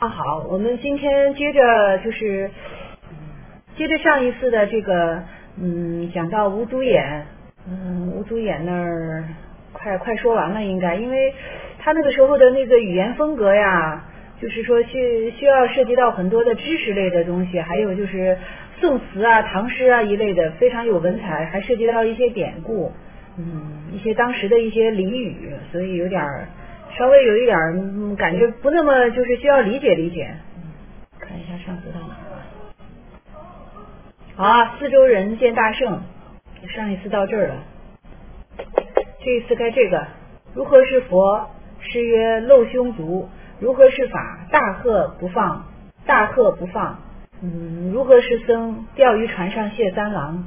好，我们今天接着上一次的这个讲到吴祖衍，吴祖衍那儿快说完了应该，因为他那个时候的那个语言风格呀，就是说需要涉及到很多的知识类的东西，还有就是宋词啊、唐诗啊一类的，非常有文采，还涉及到一些典故，一些当时的一些俚语，所以稍微有一点感觉不那么就是需要理解。看一下上次到哪了。好啊，四周人见大圣，上一次到这儿了，这一次该这个。如何是佛？诗曰露胸足。如何是法？大喝不放。如何是僧？钓鱼船上谢三郎。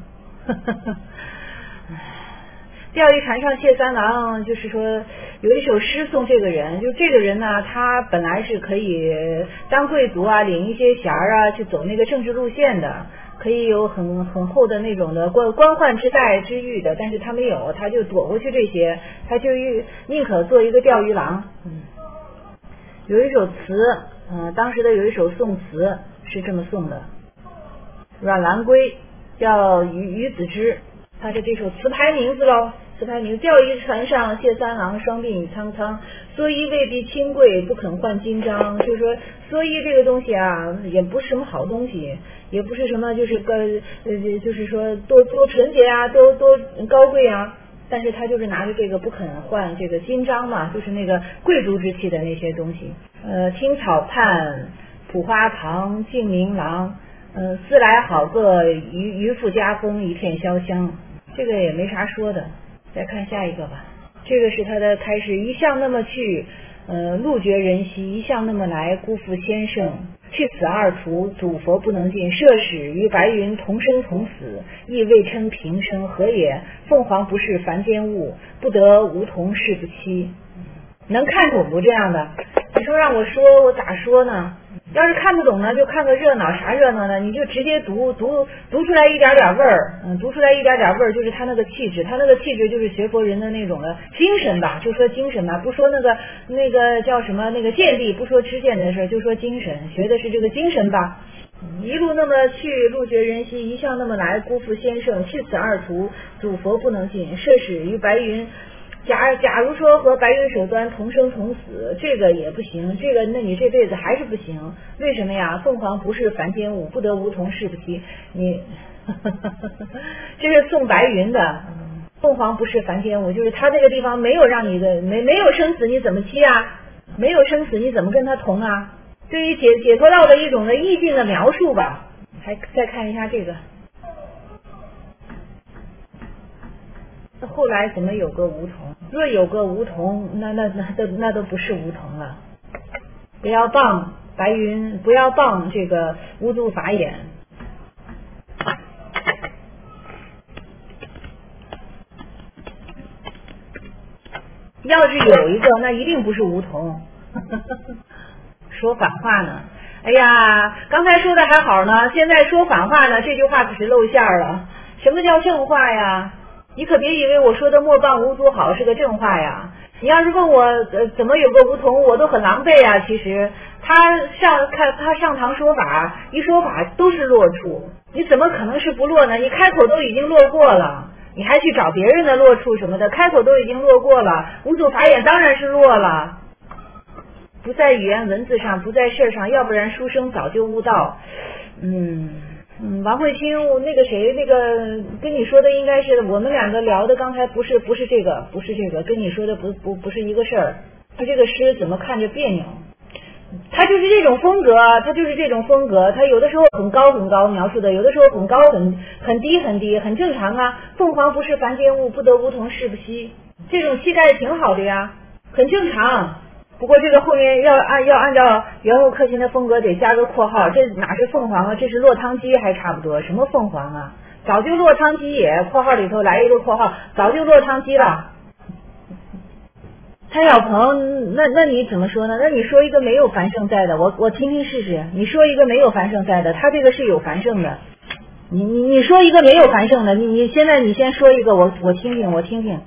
钓鱼船上谢三郎，就是说有一首诗送这个人，就这个人呢，他本来是可以当贵族啊，领一些衔啊，去走那个政治路线的，可以有很厚的那种的官宦之待之欲的，但是他没有，他就躲过去这些，他就宁可做一个钓鱼郎。有一首词，当时的有一首宋词是这么送的，阮兰归叫于子之，他是这首词牌名字喽。钓鱼船上谢三郎，双鬓苍苍，蓑衣未必清贵，不肯换金章。就是说蓑衣这个东西啊，也不是什么好东西，也不是什么就是就是说多纯洁啊，多高贵啊，但是他就是拿着这个不肯换这个金章嘛，就是那个贵族之气的那些东西。青草畔，蒲花旁，静明廊，思来好个渔夫家风，一片潇湘。这个也没啥说的。再看下一个吧，这个是他的开始。一向那么去，路绝人稀；一向那么来，辜负先生。去此二途，祖佛不能尽。设使与白云同生同死，亦未称平生。何也？凤凰不是凡间物，不得梧桐誓不期。能看懂不这样的？你说让我说，我咋说呢？要是看不懂呢，就看个热闹。啥热闹呢？你就直接读出来一点味儿，读出来一点味儿，就是他那个气质，就是学佛人的那种的精神吧，就说精神吧，不说那个叫什么那个见地，不说知见的事，就说精神，学的是这个精神吧。一路那么去，路绝人稀；一向那么来，辜负先生。去此二途，祖佛不能尽。设使与白云。假如说和白云手端同生同死，这个也不行，那你这辈子还是不行。为什么呀？凤凰不是凡间物，不得梧桐誓不期。你这是送白云的。凤凰不是凡间物，就是他这个地方没有让你的没有生死，你怎么期啊？没有生死，你怎么跟他同啊？对于解脱道的一种的意境的描述吧。再看一下这个。后来怎么有个梧桐？若有个梧桐，那都不是梧桐了。不要谤白云，不要谤这个无足法眼。要是有一个，那一定不是梧桐。说反话呢？哎呀，刚才说的还好呢，现在说反话呢，这句话可是露馅了。什么叫正话呀？你可别以为我说的莫谤无足好是个正话呀！你要是问我怎么有个梧桐，我都很狼狈啊。其实他上堂说法，一说法都是落处，你怎么可能是不落呢？你开口都已经落过了，你还去找别人的落处什么的，开口都已经落过了，无足法眼当然是落了。不在语言文字上，不在事上，要不然书生早就悟道。王慧清，那个跟你说的应该是我们两个聊的，刚才不是这个，跟你说的不是一个事儿。他这个诗怎么看着别扭？他就是这种风格，他有的时候很高描述的，有的时候很高很低，很正常啊。凤凰不是凡间物，不得梧桐誓不息，这种气概挺好的呀，很正常。不过这个后面要按照元物克勤的风格得加个括号，这哪是凤凰啊，这是落汤鸡还差不多。什么凤凰啊，早就落汤鸡也，括号里头来一个括号，早就落汤鸡了。蔡小鹏，那你怎么说呢？那你说一个没有繁盛在的，我听听试试。你说一个没有繁盛在的，他这个是有繁盛的。你说一个没有繁盛的，你现在你先说一个，我听听。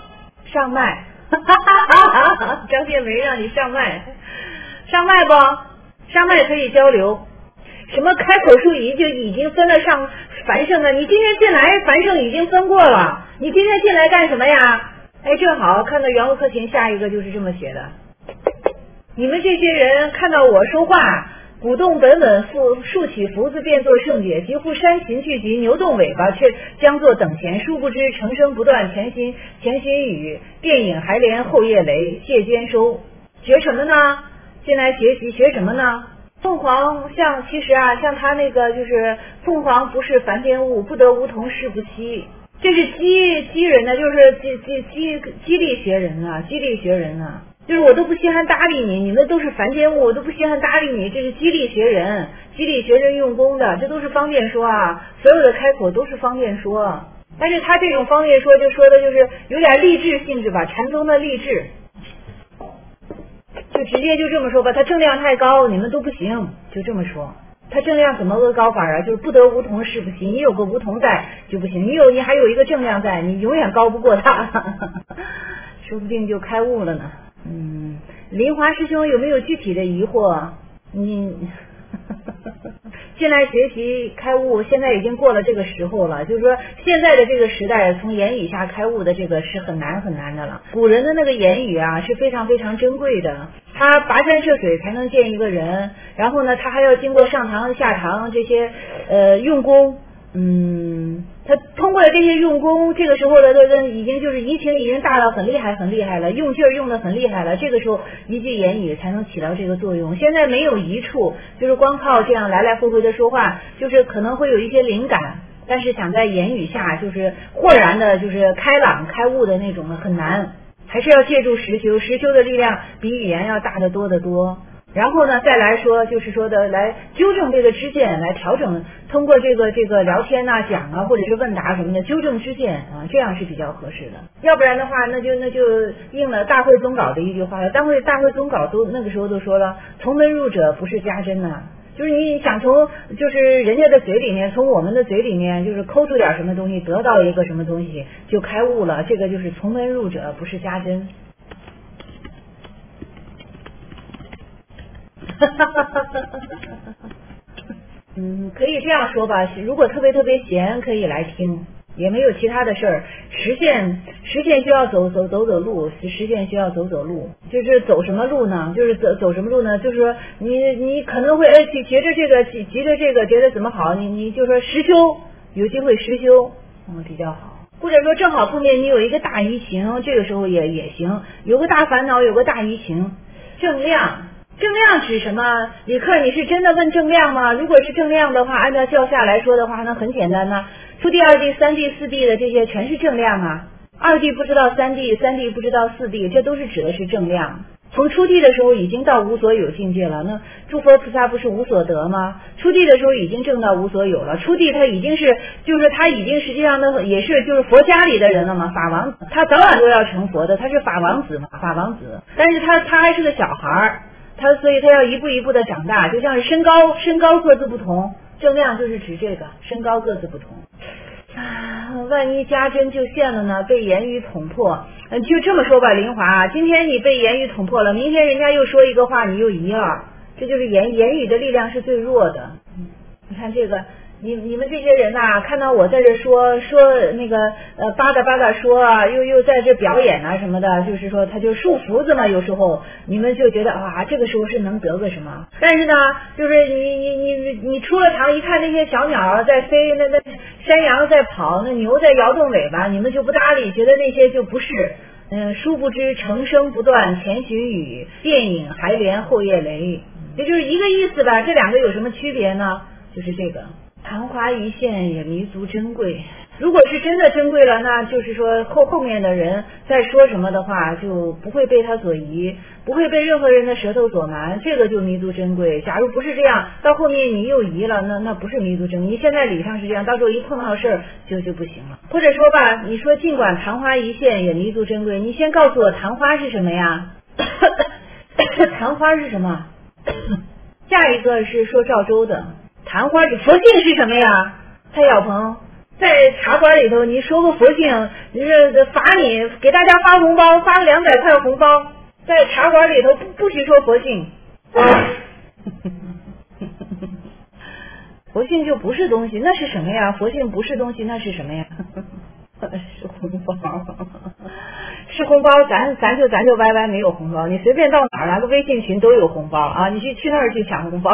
上麦。张建梅让你上麦不？ 上脉可以交流。什么开口术仪就已经分得上繁盛了，你今天进来繁盛已经分过了，你今天进来干什么呀？哎，正好看到袁无克勤下一个就是这么写的，你们这些人看到我说话，鼓动本稳竖起福字便作圣解，几乎山形聚集，扭动尾巴却将作等闲，殊不知成声不断，前行语，电影还连后叶雷，谢兼收。学什么呢？进来学习学什么呢？凤凰其实像他那个就是凤凰不是凡间物，不得梧桐事不息，这是激人呢，就是激励学人啊，激励学人啊。就是我都不稀罕搭理你，你们都是凡间物，我都不稀罕搭理你，这是激励学人用功的，这都是方便说啊，所有的开口都是方便说。但是他这种方便说就说的就是有点励志性质吧，禅宗的励志，就直接就这么说吧，他正量太高，你们都不行，就这么说。他正量怎么个高法啊？就是不得梧桐事不行，你有个梧桐在就不行，你还有一个正量在，你永远高不过他，说不定就开悟了呢。林华师兄有没有具体的疑惑？你进来学习开悟，现在已经过了这个时候了，就是说现在的这个时代，从言语下开悟的这个是很难的了。古人的那个言语啊是非常非常珍贵的，他跋山涉水才能见一个人，然后呢他还要经过上堂下堂这些用功，他通过了这些用功，这个时候的已经就是移情已经大到很厉害了，用劲儿用得很厉害了，这个时候一句言语才能起到这个作用。现在没有一处，就是光靠这样来来回回的说话，就是可能会有一些灵感，但是想在言语下就是豁然的就是开朗开悟的那种的很难，还是要借助实修的力量比语言要大得多得多。然后呢，再来说就是说的来纠正这个知见，来调整，通过这个聊天啊、讲啊，或者是问答什么的，纠正知见啊，这样是比较合适的。要不然的话，那就应了大会宗稿的一句话了。大会宗稿都那个时候都说了，从门入者不是家珍呐。就是你想从就是人家的嘴里面，从我们的嘴里面，就是抠出点什么东西，得到一个什么东西就开悟了，这个就是从门入者不是家珍。可以这样说吧，如果特别闲可以来听，也没有其他的事儿。实践需要走路，实践需要走路，就是走什么路呢？就是走什么路呢？就是说你可能会觉着这个觉得怎么好，你就说实修，有机会实修比较好。或者说正好碰见你有一个大疑情，这个时候也行，有个大烦恼，有个大疑情。正量指什么？李克，你是真的问正量吗？如果是正量的话，按照教下来说的话，那很简单呢。初地、二地、三地、四地的这些全是正量啊。二地不知道三地，三地不知道四地，这都是指的是正量。从初地的时候已经到无所有境界了，那诸佛菩萨不是无所得吗？初地的时候已经证到无所有了，初地他已经是就是他已经实际上呢也是就是佛家里的人了嘛，法王子，他早晚都要成佛的，他是法王子嘛，法王子，但是他还是个小孩，所以他要一步一步的长大，就像是身高各自不同，正量就是指这个身高各自不同。万一家珍就现了呢？被言语捅破，就这么说吧，林华，今天你被言语捅破了，明天人家又说一个话，你又疑了，这就是言语的力量是最弱的。你看这个，你们这些人呐，看到我在这说那个巴达说啊，又在这表演啊什么的，就是说他就束缚子嘛，有时候你们就觉得啊，这个时候是能得个什么？但是呢，就是你出了堂一看那些小鸟在飞，那山羊在跑，那牛在摇动尾巴，你们就不搭理，觉得那些就不是。殊不知成声不断，前行语，电影还连后叶雷，也就是一个意思吧。这两个有什么区别呢？就是这个。昙花一现也弥足珍贵，如果是真的珍贵了，那就是说后面的人在说什么的话就不会被他所疑，不会被任何人的舌头所瞒，这个就弥足珍贵。假如不是这样，到后面你又疑了，那不是弥足珍贵。你现在理上是这样，到时候一碰到事儿就不行了。或者说吧，你说尽管昙花一现也弥足珍贵，你先告诉我昙花是什么呀？昙花是什么？下一个是说赵州的昙花是佛性是什么呀？蔡小鹏在茶馆里头，你说个佛性，你是罚你给大家发红包，发个200块红包，在茶馆里头不许说佛性。 佛性就不是东西，那是什么呀？佛性不是东西，那是什么呀？是红包，是红包，咱就歪歪没有红包。你随便到哪儿拿个微信群都有红包啊！你去那儿去抢红包。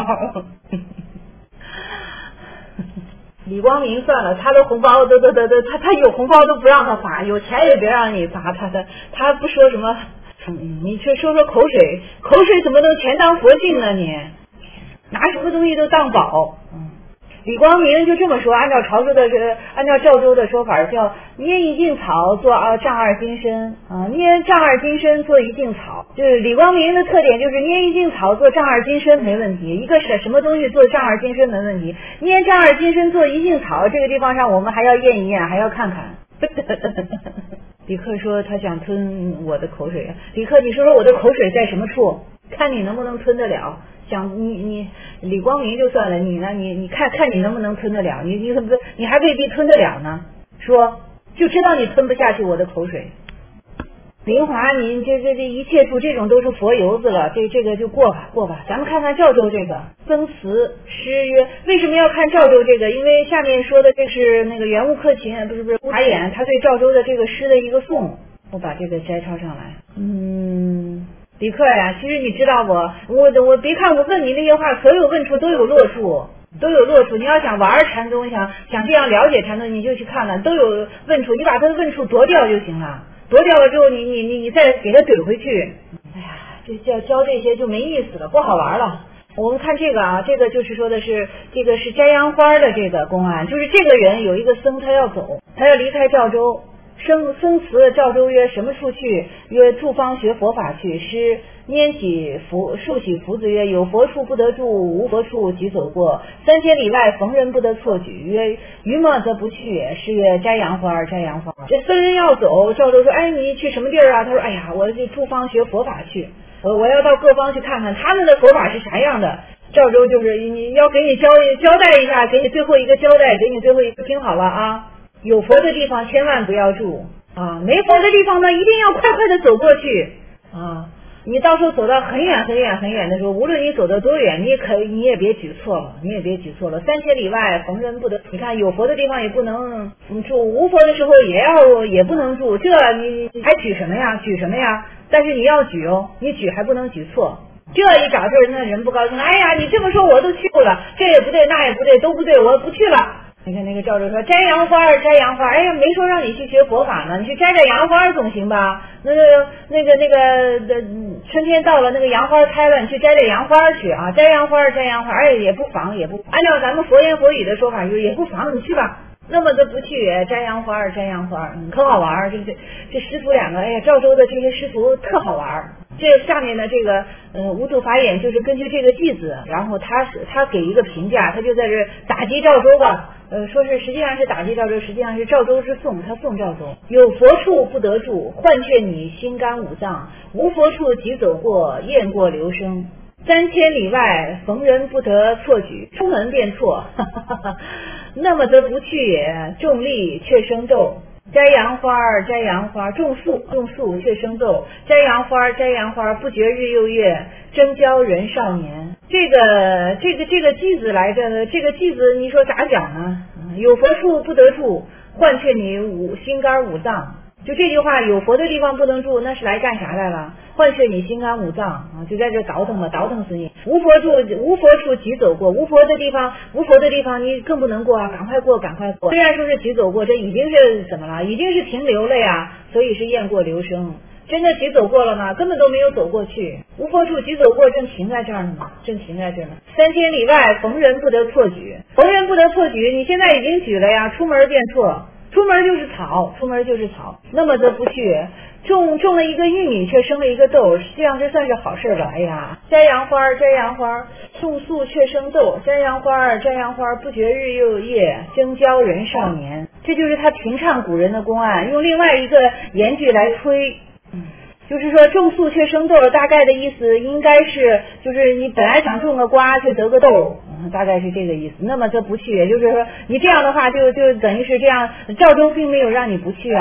李光明算了，他的红包都他有红包都不让他发，有钱也别让你发，他不说什么。你去说口水怎么能全当佛性呢？你拿什么东西都当宝。李光明就这么说，按照赵州的说法，叫捏一茎草做丈二金身啊，捏丈二金身做一茎草。就是李光明的特点就是捏一茎草做丈二金身没问题，一个什么东西做丈二金身没问题，捏丈二金身做一茎草，这个地方上我们还要验一验，还要看看。李克说他想吞我的口水，李克你说我的口水在什么处？看你能不能吞得了。想你李光明就算了，你呢？你看你能不能吞得了？你还未必吞得了呢。说就知道你吞不下去我的口水。林华，你这一切处这种都是佛油子了，这个就过吧。咱们看看赵州这个僧词诗曰，为什么要看赵州这个？因为下面说的这是那个袁悟克勤，不是华严，他对赵州的这个诗的一个颂。我把这个摘抄上来。李克呀，其实你知道我别看我问你那些话，所有问处都有落处。你要想玩禅宗，想这样了解禅宗，你就去看了，都有问处，你把他的问处夺掉就行了。夺掉了之后，你再给他怼回去。哎呀，这教这些就没意思了，不好玩了。我们看这个啊，这个就是说的是这个是摘杨花的这个公案，就是这个人有一个僧，他要走，他要离开赵州。僧辞赵州曰：什么处去？曰：住方学佛法去。诗拈起竖起福字曰：有佛处不得住，无佛处即走过。3000里外逢人不得错举。曰：愚莫则不去也。诗曰：摘杨花。这僧人要走，赵州说：哎，你去什么地儿啊？他说：哎呀，我去住方学佛法去。我要到各方去看看他们的佛法是啥样的。赵州就是你要给你交代一下，给你最后一个交代，给你最后一个听好了啊。有佛的地方千万不要住啊，没佛的地方呢，一定要快快的走过去啊。你到时候走到很远的时候，无论你走得多远，你也别举错了，3000里外逢人不得。你看有佛的地方也不能住，无佛的时候也不能住，这你还举什么呀？但是你要举哦，你举还不能举错。这一找事那人不高兴，哎呀，你这么说我都去了，这也不对那也不对，都不对，我不去了。你看那个赵州说摘杨花，哎呀，没说让你去学佛法呢，你去摘杨花总行吧？那个春天到了，那个杨花开了，你去摘杨花去啊，摘杨花，哎，也不妨。按照咱们佛言佛语的说法，就是也不妨，你去吧。那么都不去摘杨花，可好玩。这师徒两个，哎呀，赵州的这些师徒特好玩。这下面的这个无主法眼就是根据这个句子，然后他给一个评价，他就在这打击赵州吧。说是实际上是打击赵州，实际上是赵州之颂，他颂赵州。有佛处不得住，唤却你心肝五脏；无佛处即走过，雁过留声。3000里外逢人不得错举，出门便错。那么则不去也，重利却生斗。摘杨花，种树却生斗。摘杨花，不觉日又月，争交人少年。这个句子来着呢，这个句子你说咋讲呢？有佛处不得住，唤却你心肝五脏。就这句话，有佛的地方不能住，那是来干啥来了？唤却你心肝五脏啊，就在这倒腾死你。无佛处即走过，无佛的地方你更不能过啊，赶快过。虽然说是即走过，这已经是怎么了？已经是停留了呀，所以是雁过留声。真的即走过了吗？根本都没有走过去。无佛处即走过，正停在这儿呢。3000里外逢人不得错举，你现在已经举了呀，出门便错。出门就是草，那么则不去。种了一个玉米，却生了一个豆，实际上这算是好事吧？哎呀，摘杨花，种树却生豆。摘杨花，不觉日又夜，争交人少年。这就是他评唱古人的公案，用另外一个言句来推。就是说种树却生豆，大概的意思应该是，就是你本来想种个瓜却得个豆，大概是这个意思。那么这不去，也就是说你这样的话就等于是这样，赵州并没有让你不去啊。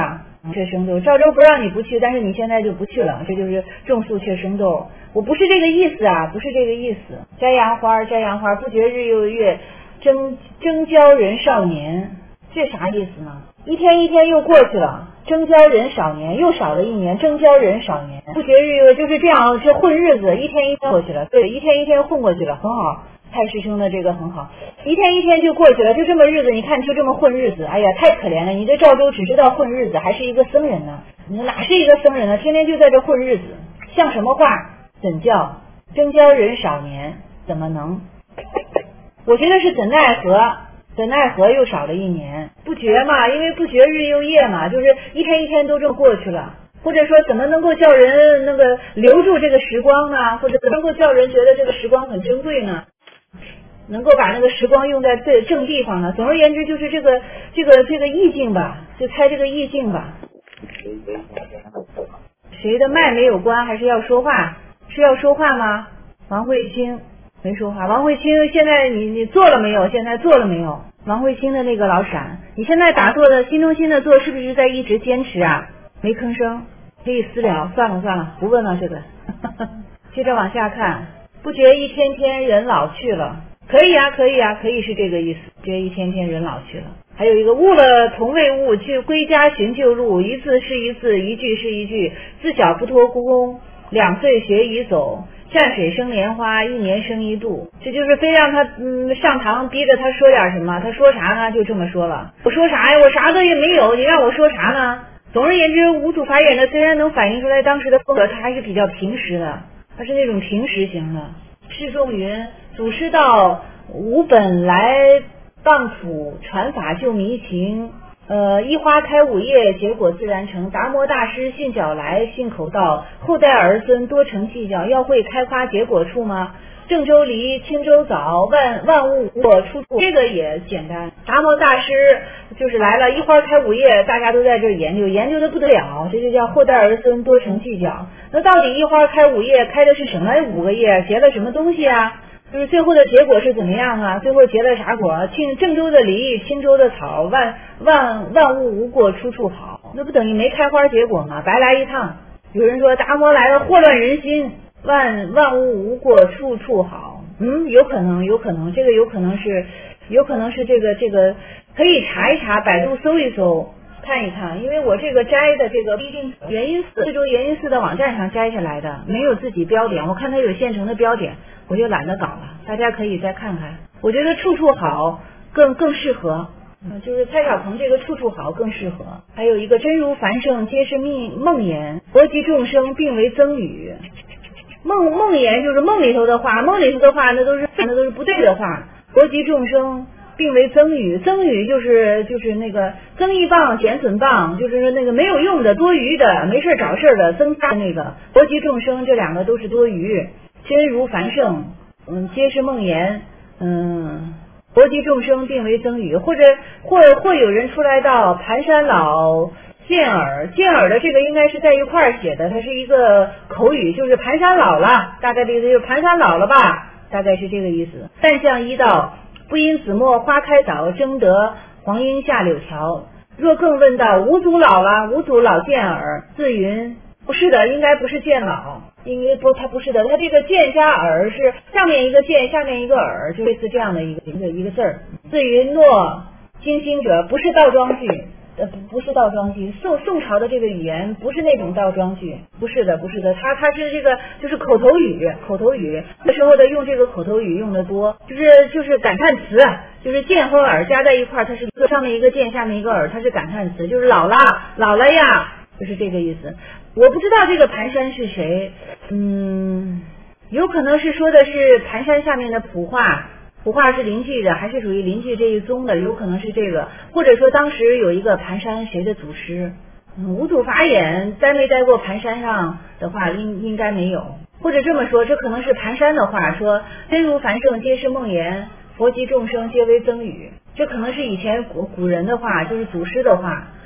雀生豆，赵州不让你不去，但是你现在就不去了，这就是种粟雀生豆。我不是这个意思啊，不是这个意思。摘杨花，摘杨花，不觉日又月，争交人少年，这啥意思呢？一天一天又过去了，争交人少年，又少了一年，争交人少年，不觉日又就是这样，是混日子，一天一天过去了，对，一天一天混过去了，很好。蔡师兄的这个很好，一天一天就过去了，就这么日子，你看就这么混日子，哎呀，太可怜了！你这赵州只知道混日子，还是一个僧人呢？你哪是一个僧人呢？天天就在这混日子，像什么话？怎叫争交人少年？怎么能？我觉得是怎奈何？怎奈何又少了一年？不觉嘛，因为不觉日又夜嘛，就是一天一天都这么过去了。或者说怎么能够叫人那个留住这个时光呢？或者怎么能够叫人觉得这个时光很珍贵呢？能够把那个时光用在正地方呢？总而言之就是这个意境吧，就猜这个意境吧。谁的麦没有关？还是要说话？是要说话吗？王慧清没说话。王慧清现在你做了没有？现在做了没有？王慧清的那个老闪，你现在打坐的心中心的做，是不是在一直坚持啊？没吭声，可以私聊。算了，不问了这个。接着往下看，不觉一天天人老去了。可以是这个意思。觉一天天人老去了。还有一个悟了从未悟，去归家寻旧路，一字是一字，一句是一句，自小不托孤功，2岁学已走，蘸水生莲花，1年生一度。这就是非让他上堂逼着他说点什么，他说啥呢？就这么说了。我说啥呀？我啥都也没有，你让我说啥呢？总而言之，五祖法眼的虽然能反映出来当时的风格，它还是比较平实的，它是那种平实型的。释仲云祖师道，吾本来谤土传法救迷情，一花开5叶，结果自然成。达摩大师信脚来，信口道，后代儿孙多成计较，要会开花结果处吗？郑州离，青州早，万物我出处，这个也简单。达摩大师就是来了，一花开5叶，大家都在这研究的不得了，这就叫后代儿孙多成计较。那到底一花开5叶，开的是什么5个叶？结了什么东西啊？就是最后的结果是怎么样啊？最后结了啥果？郑州的梨，青州的草，万物无过出处好，那不等于没开花结果吗？白来一趟。有人说达摩来了，祸乱人心。万物无过处处好，有可能，这个有可能是这个可以查一查，百度搜一搜，看一看，因为我这个摘的这个不一定元音寺，这周元音寺的网站上摘下来的，没有自己标点，我看它有现成的标点，我就懒得搞了，大家可以再看看。我觉得处处好更适合。就是蔡少鹏这个处处好更适合。还有一个真如繁盛皆是梦言，博及众生并为增语。梦言就是梦里头的话，那都是不对的话。博及众生并为增语，增语就是那个增益棒减损棒，就是那个没有用的多余的没事找事的增加那个。博及众生这2个都是多余。真如繁盛皆是梦言，博及众生并为增语，或有人出来到盘山老见耳的这个应该是在一块儿写的，它是一个口语，就是盘山老了，大概的意思就是盘山老了吧，大概是这个意思。但向一道，不因子墨花开早，争得黄莺下柳条。若更问道，五祖老了，五祖老见耳，自云不是的，应该不是见老，因为它不是的，它这个见加耳是上面一个见，下面一个耳，就类似这样的一个字儿。自云诺金星者，不是倒装句。不是倒装句，宋朝的这个语言不是那种倒装句，不是的，它是这个就是口头语，那时候的用这个口头语用的多，就是感叹词，就是见和耳加在一块儿，它是上面一个见，下面一个耳，它是感叹词，就是老了呀，就是这个意思。我不知道这个盘山是谁，有可能是说的是盘山下面的普化是临济的，还是属于临济这一宗的，有可能是这个，或者说当时有一个盘山谁的祖师，五祖法眼待没待过盘山上的话，应该没有，或者这么说，这可能是盘山的话，说真如繁盛皆是梦言，佛及众生皆为增语，这可能是以前古人的话，就是祖师的话，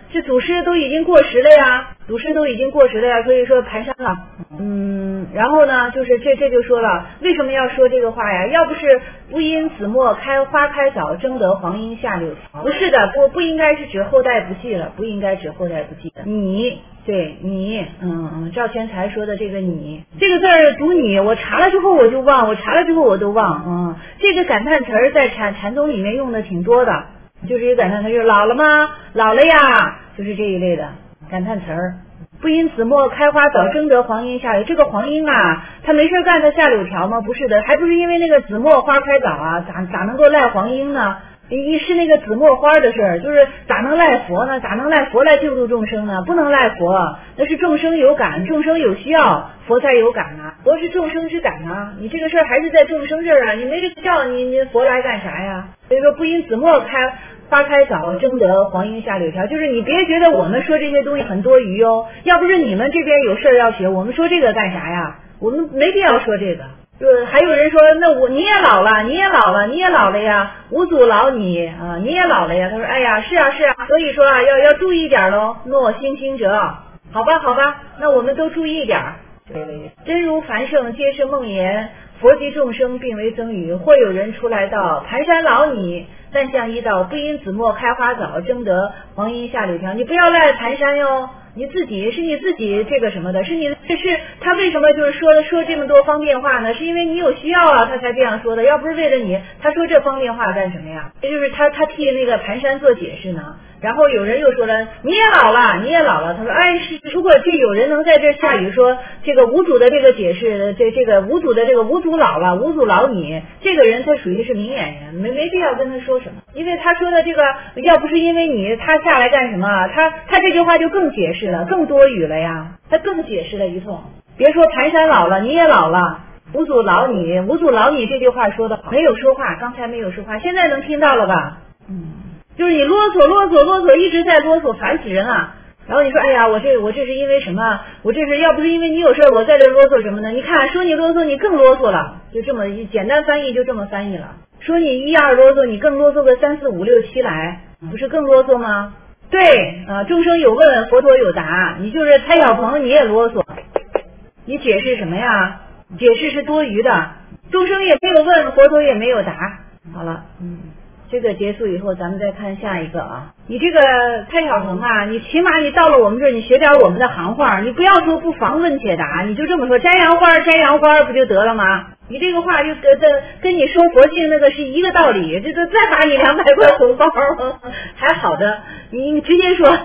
这祖师都已经过时了呀，所以说蹒跚了。然后呢，就是这就说了，为什么要说这个话呀？要不是不因子墨花开早，争得黄莺下柳条。不是的，不应该是指后代不继了，不应该指后代不继的。你，对你，赵全才说的这个你，这个字儿读你，我查了之后我就忘，我都忘。这个感叹词儿在禅宗里面用的挺多的，就是一个感叹词，就是老了吗？老了呀，就是这一类的感叹词儿。不因子墨开花早，争得黄莺下柳。这个黄莺啊，他没事干，他下柳条吗？不是的，还不是因为那个子墨花开早啊，咋能够赖黄莺呢？是那个子墨花的事儿，就是咋能赖佛呢？咋能赖佛来救度众生呢？不能赖佛，那是众生有感，众生有需要，佛才有感啊。佛是众生之感啊，你这个事儿还是在众生这儿啊，你没这个叫你佛来干啥呀？所以说不因子墨花开早，争得黄莺下柳条，就是你别觉得我们说这些东西很多余哦，要不是你们这边有事儿要学，我们说这个干啥呀？我们没必要说这个。还有人说，那你也老了呀，五祖老你啊，你也老了呀。他说，哎呀，是啊，所以说啊，要注意点喽。诺星者，好吧，那我们都注意点。真如凡圣皆是梦言，佛及众生并为增语。或有人出来道，盘山老你，但向一道，不因子墨开花早，争得黄莺下柳条。你不要赖盘山哟。你自己这个什么的，是他为什么就是说这么多方便话呢？是因为你有需要啊，他才这样说的。要不是为了你，他说这方便话干什么呀？这就是他替那个盘山做解释呢。然后有人又说了，你也老了。他说，哎，如果这有人能在这下雨说这个五祖的这个解释，这个五祖的这个五祖老了，五祖老你，这个人他属于是明眼人，没必要跟他说什么，因为他说的这个要不是因为你，他下来干什么？他这句话就更解释了，更多余了呀，他更解释了一通。别说盘山老了，你也老了。五祖老你这句话说的没有说话，刚才没有说话，现在能听到了吧？就是你啰嗦，一直在啰嗦，烦死人了。然后你说，哎呀，我这是因为什么？我这是要不是因为你有事我在这啰嗦什么呢？你看说你啰嗦，你更啰嗦了，就这么简单翻译，就这么翻译了。说你1、2啰嗦，你更啰嗦个3、4、5、6、7来，不是更啰嗦吗？对众生有问，佛陀有答。你就是蔡小鹏，你也啰嗦，你解释什么呀？解释是多余的，众生也没有问，佛陀也没有答。好了，这个结束以后，咱们再看下一个啊。你这个蔡小鹏啊，你起码你到了我们这儿，你学点我们的行话，你不要说不妨问解答，你就这么说摘杨花不就得了吗？你这个话就跟你说佛性那个是一个道理，这再发你200块红包，还好的，你直接说。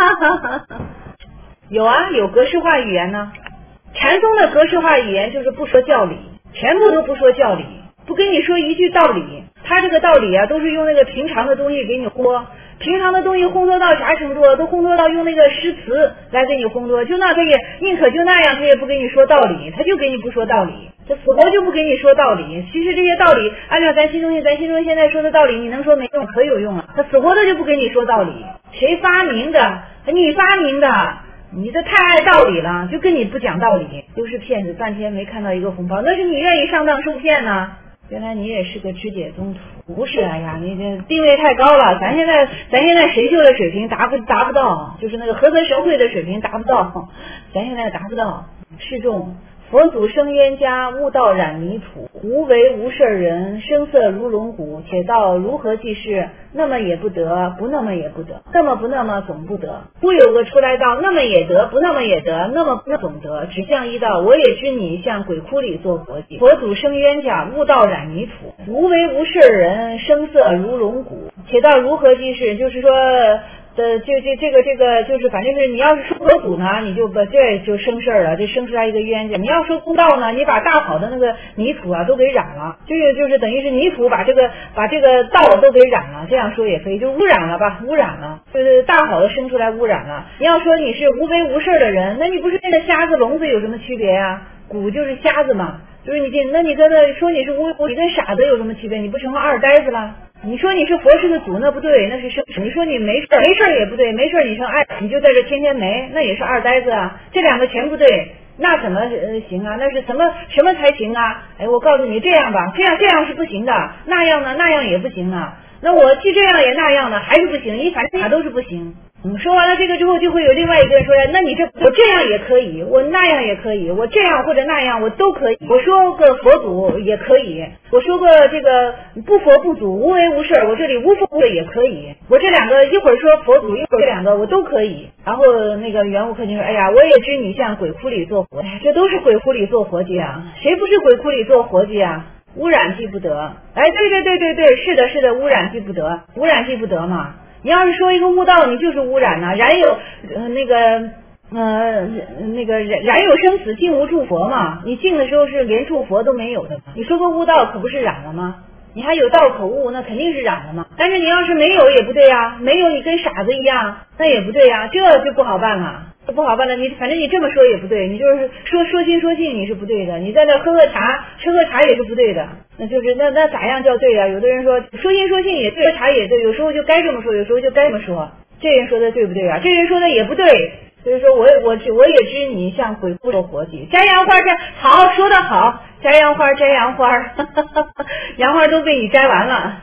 有格式化语言呢。禅宗的格式化语言就是不说教理，全部都不说教理，不跟你说一句道理。他这个道理啊，都是用那个平常的东西给你烘，平常的东西烘托到啥程度？都烘托到用那个诗词来给你烘托，就那可以宁可就那样，他也不给你说道理，他就给你不说道理，他死活就不给你说道理。其实这些道理按照咱心中现在说的道理，你能说没用？可有用了，他死活的就不给你说道理。谁发明的？你发明的。你这太爱道理了，就跟你不讲道理，都是骗子，半天没看到一个红包，那是你愿意上当受骗呢。原来你也是个知解宗徒，不是？哎呀，你这地位太高了，咱现在神秀的水平达不到，就是那个菏泽神会的水平达不到，咱现在达不到。示众，佛祖生冤家，悟道染泥土，无为无事人，声色如龙骨，且道如何济世？那么也不得，不那么也不得，那么不那么总不得。忽有个出来道，那么也得，不那么也得，那么不总得。只向一道，我也知你向鬼窟里做佛迹。佛祖生冤家，悟道染泥土，无为无事人，声色如龙骨，且道如何济世？就是说这个就是反正是你要是说佛祖呢，你就这就生事儿了，这生出来一个冤家。你要说公道呢，你把大好的那个泥土啊都给染了，就是等于是泥土把这个道都给染了，这样说也可以，就污染了吧，污染了，就是大好的生出来污染了。你要说你是无为无事的人，那你不是跟瞎子聋子有什么区别呀？骨就是瞎子嘛，就是那你跟他说你是你跟傻子有什么区别？你不成了二呆子了？你说你是佛是个祖，那不对，那是生。你说你没事也不对，没事你成你就在这天天没，那也是二呆子啊。这两个全不对，那怎么行啊？那是什么才行啊？哎，我告诉你，这样吧，这样是不行的，那样呢，那样也不行啊。那我既这样也那样的，还是不行，你反正啥都是不行。 说完了这个之后，就会有另外一个人说，那你我这样也可以，我那样也可以，我这样或者那样我都可以，我说个佛祖也可以，我说个这个不佛不祖无为无事，我这里无佛无为也可以，我这两个一会儿说佛祖，一会儿这两个我都可以。然后那个圆悟克勤说，哎呀，我也知你像鬼窟里做佛，这都是鬼窟里做活计啊，谁不是鬼窟里做活计啊？污染记不得。哎，对，是的，污染记不得，污染记不得嘛。你要是说一个悟道，你就是污染呐，燃有燃有生死，境无住佛嘛。你境的时候是连住佛都没有的嘛。你说个悟道可不是染了吗？你还有道可悟，那肯定是染了嘛。但是你要是没有也不对呀，没有你跟傻子一样，那也不对呀，这就不好办了。不好办了，你反正你这么说也不对，你就是说心说性你是不对的，你在那喝茶吃喝茶也是不对的，那就是那咋样叫对啊？有的人说说心说性也对，喝茶也对，有时候就该这么说，有时候就该这么说，这人说的对不对啊？这人说的也不对，所以说我也知你像鬼哭做活计，摘杨花好说得好，摘杨花，杨花都被你摘完了，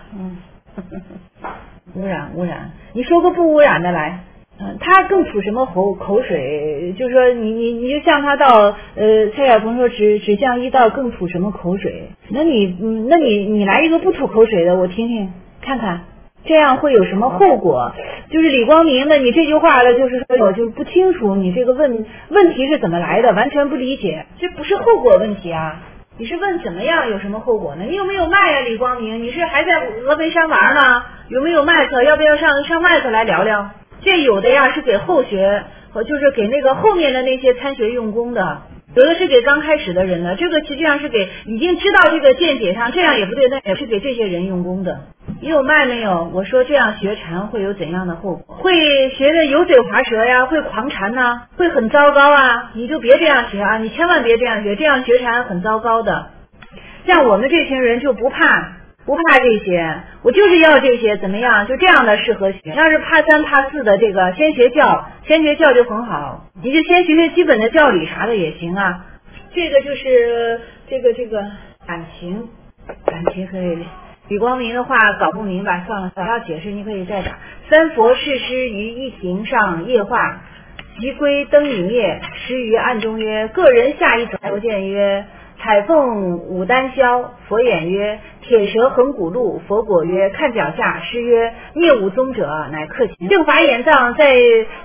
污染，你说个不污染的来。他更吐什么口水？就是说你就像他到蔡晓鹏说只向一道更吐什么口水？那你来一个不吐口水的，我听听看看，这样会有什么后果？就是李光明的，你这句话的就是说我就不清楚你这个问题是怎么来的，完全不理解，这不是后果问题啊。你是问怎么样有什么后果呢？你有没有麦啊，李光明？你是还在峨眉山玩呢？有没有麦克？要不要上麦克来聊聊？这有的呀是给后学，就是给那个后面的那些参学用功的，有的是给刚开始的人的，这个实际上是给已经知道这个见解上这样也不对，那也是给这些人用功的。你有卖没有？我说这样学禅会有怎样的后果？会学的油嘴滑舌呀，会狂禅呐，会很糟糕啊！你就别这样学啊，你千万别这样学，这样学禅很糟糕的。像我们这群人就不怕这些，我就是要这些，怎么样？就这样的适合学。要是怕三怕四的，这个先学教就很好，你就先学基本的教理啥的也行啊。这个就是这个感情可以。李光明的话搞不明白，算了，要解释你可以再打。三佛誓师于一行上夜话，即归灯已灭，师于暗中曰：个人下一佛见曰：彩凤舞丹霄。佛言曰：铁蛇横骨鹿。佛果曰：看脚下。师曰：灭五宗者，乃克勤。正法眼藏在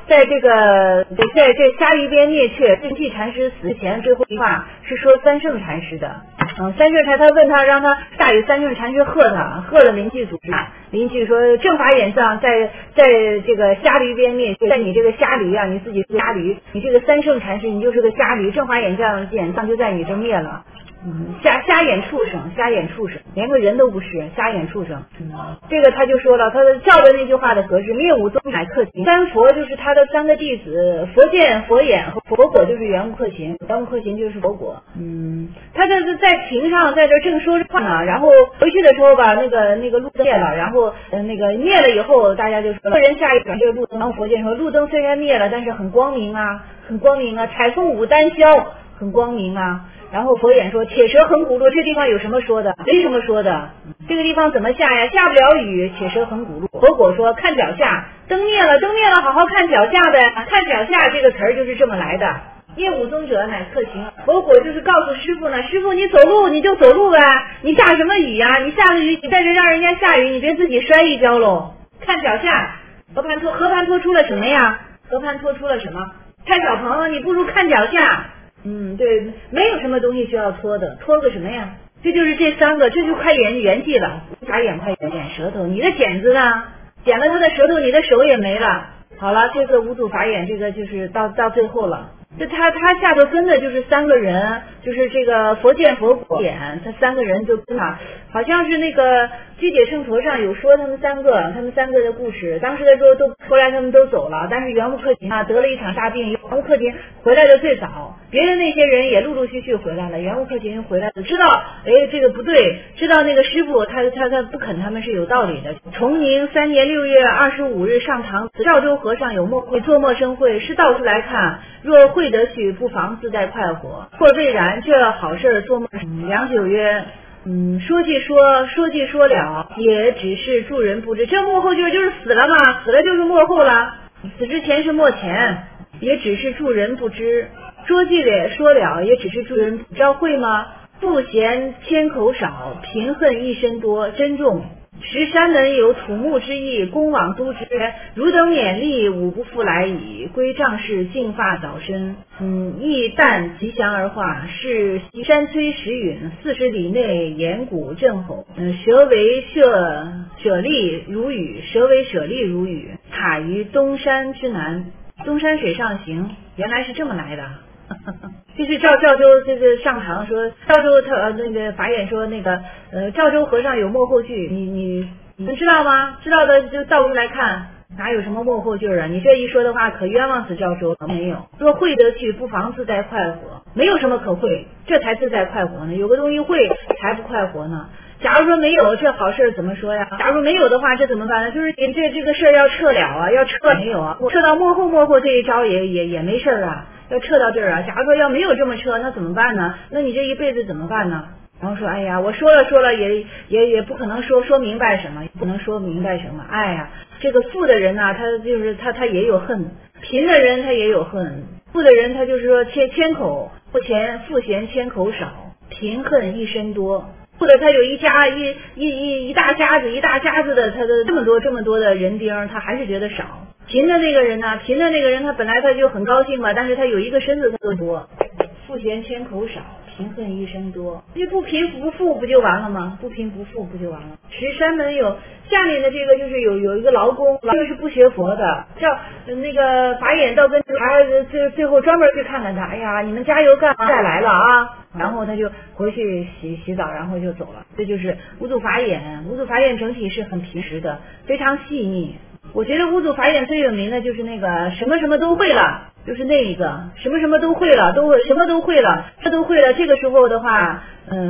这虾鱼边灭却。净寂禅师死前最后一话是说三圣禅师的。三圣禅他问他，让他下雨，三圣禅师喝了临济祖师。临济说：正法眼藏在这个虾驴边灭却，在你这个虾驴啊，你自己是虾驴，你这个三圣禅师你就是个虾驴，正法眼藏就在你这灭了。瞎眼畜生，连个人都不是，瞎眼畜生。这个他就说了，他照着那句话的格式，灭五宗乃克勤。三佛就是他的三个弟子，佛见、佛眼和佛果就是圆悟克勤，圆悟克勤就是佛果。他这是在庭上在这正说着话呢，然后回去的时候把那个路灯灭了，然后那个灭了以后，大家就说个人下一转这个路灯，然后佛见说路灯虽然灭了，但是很光明啊，彩凤舞丹霄，很光明啊。然后佛眼说：铁蛇横骨鹿，这地方有什么说的？没什么说的。这个地方怎么下呀？下不了雨。铁蛇横骨鹿。佛果说：看脚下。灯灭了，好好看脚下呗。看脚下这个词儿就是这么来的。业五宗者乃克勤。佛果就是告诉师傅呢，师傅你走路你就走路呗，你下什么雨呀？你下了雨，你在这让人家下雨，你别自己摔一跤喽。看脚下。河盘托出了什么呀？蔡小鹏，你不如看脚下。对，没有什么东西需要拖的，拖个什么呀？这就是这三个，这就快圆寂了。眨眼快剪舌头，你的剪子呢？剪了他的舌头，你的手也没了。好了，这个五祖法眼，这个就是到最后了。就他下头跟的就是三个人，就是这个佛见、佛果、眼，他三个人就跟他，好像是那个居解圣陀上有说他们三个的故事。当时的时候后来他们都走了，但是圆悟克勤啊得了一场大病，圆悟克勤回来的最早，别的那些人也陆陆续续回来了，圆悟克勤回来了，知道这个不对，知道那个师傅他不肯他们是有道理的。崇宁3年6月25日上堂，赵州和尚有默会做陌生会，是道出来看，若会得去，不妨自带快活；或未然，这好事做梦。良久曰：说既说了，也只是助人不知。这幕后就是死了嘛，死了就是幕后了。 此之前是莫前，也只是助人不知。说尽了说了，也只是助人不知道会吗？富贤千口少，贫恨一身多，珍重。石山门有土木之意，公往都之。汝等勉励，吾不复来矣。归丈室，净发早身。亦旦吉祥而化，是山摧石允，40里内岩谷震吼。蛇为舍利如雨，蛇为舍利如雨。塔于东山之南，东山水上行。原来是这么来的。就是赵州这个上堂说，赵州他那个法眼说那个赵州和尚有幕后剧，你们知道吗？知道的就倒过来看，哪有什么幕后剧啊？你这一说的话，可冤枉死赵州了。没有，若会得去，不妨自在快活。没有什么可会，这才自在快活呢。有个东西会，才不快活呢。假如说没有这好事怎么说呀？假如没有的话，这怎么办呢？就是这个事儿要撤了啊，要撤没有啊？撤到幕后这一招也没事啊。要撤到这儿啊！假如说要没有这么撤，那怎么办呢？那你这一辈子怎么办呢？然后说，哎呀，我说了，也不可能说明白什么，不能说明白什么。哎呀，这个富的人呢，他就是他也有恨；贫的人他也有恨。富的人他就是说千口富贤千口少，贫恨一身多。富的他有一大家子的，他的这么多的人丁，他还是觉得少。贫的那个人呢？他本来他就很高兴嘛，但是他有一个身子他都多。富贤千口少，贫恨一身多。这不贫不富不就完了吗？不贫不富不就完了？石山门有下面的这个就是有一个劳工，就是不学佛的，叫那个法眼到跟他最后专门去看看他。哎呀，你们加油干，再来了啊！然后他就回去洗澡，然后就走了。这就是五祖法眼。五祖法眼整体是很平实的，非常细腻。我觉得五祖法眼最有名的就是那个什么都会了，就是那一个什么都会了，什么都会了，这都会了。这个时候的话，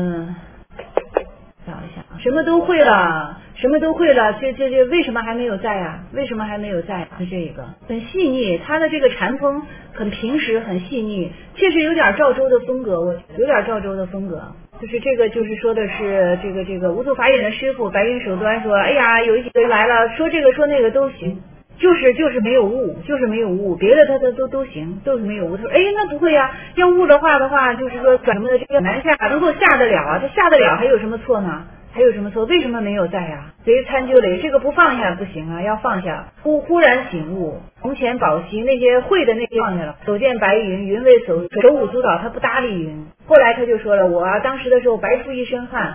找一下，什么都会了，这为什么还没有在啊？为什么还没有在？是这个很细腻，他的这个禅风很平实，很细腻，确实有点赵州的风格，有点赵州的风格。就是这个，就是说的是这个五祖法眼的师傅白云手端说，哎呀，有一几个人来了，说这个说那个都行，就是没有悟，别的他都行，都是没有悟。他说，哎，那不会呀，要悟的话，就是说转什么的这个难下，能够下得了啊，他下得了还有什么错呢？还有什么错？为什么没有在呀？贼参究了，这个不放下不行啊，要放下。忽然醒悟，从前宝溪那些会的那些放下了。手见白云，云为手舞足蹈，他不搭理云。后来他就说了，我当时的时候白出一身汗，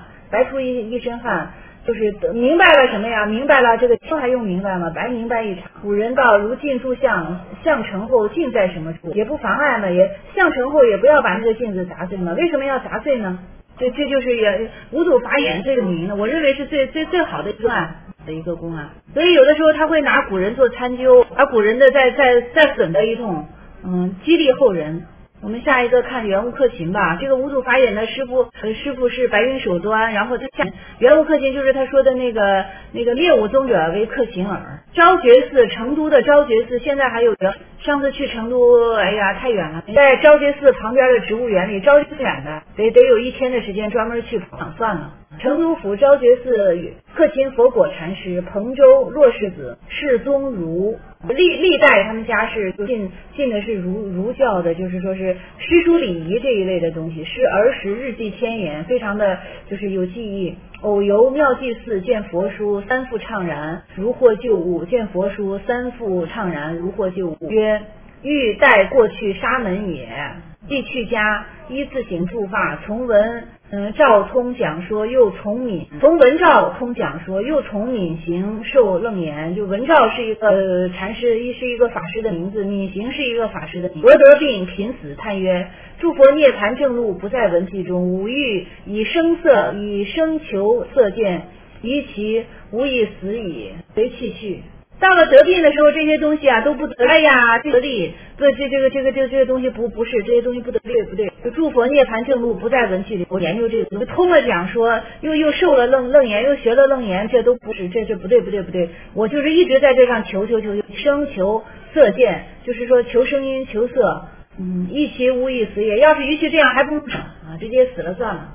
就是明白了什么呀？明白了这个这还用明白吗？白明白一场。古人道，如镜塑相，相成后镜在什么处？也不妨碍嘛，也相成后也不要把那个镜子砸碎嘛。为什么要砸碎呢？这就是也五祖法眼最有名的，我认为是最好的一个公案。所以有的时候他会拿古人做参究，把古人的再损的一通，激励后人。我们下一个看圆悟克勤吧。这个五祖法眼的师傅是白云手端，然后圆悟克勤就是他说的那个灭武宗者为克勤耳。昭觉寺，成都的昭觉寺现在还有的，上次去成都，哎呀太远了，在昭觉寺旁边的植物园里，昭觉寺远的得有1天的时间专门去跑，算了。成都府昭觉寺克勤佛果禅师，彭州骆氏子，世宗儒。历代他们家是信的是儒教的，就是说是诗书礼仪这一类的东西，是儿时日记千言，非常的就是有记忆。偶游妙济寺，见佛书，三复怅然，如获旧物。见佛书，三复怅然，如获旧物。曰：欲待过去沙门也。既去家，依自省复发，从文赵通讲说，又从文赵通讲说，又从闵行受楞严。就文赵是一个禅师，是一个法师的名字，闵行是一个法师的名字。得病贫死，叹曰：诸佛涅盘正路，不在文记中。吾欲以声求色见，于其无以死矣，随气去。到了得病的时候，这些东西啊都不得。哎呀，得力，这个东西不是，这些东西不得力，不对。就诸佛涅盘正路，不在文气里。我研究这个，通了讲说，又受了楞严，又学了楞严，这都不是，这不对。我就是一直在这上求声求色见，就是说求声音求色。一其无以死也。要是与其这样还不如直接死了算了。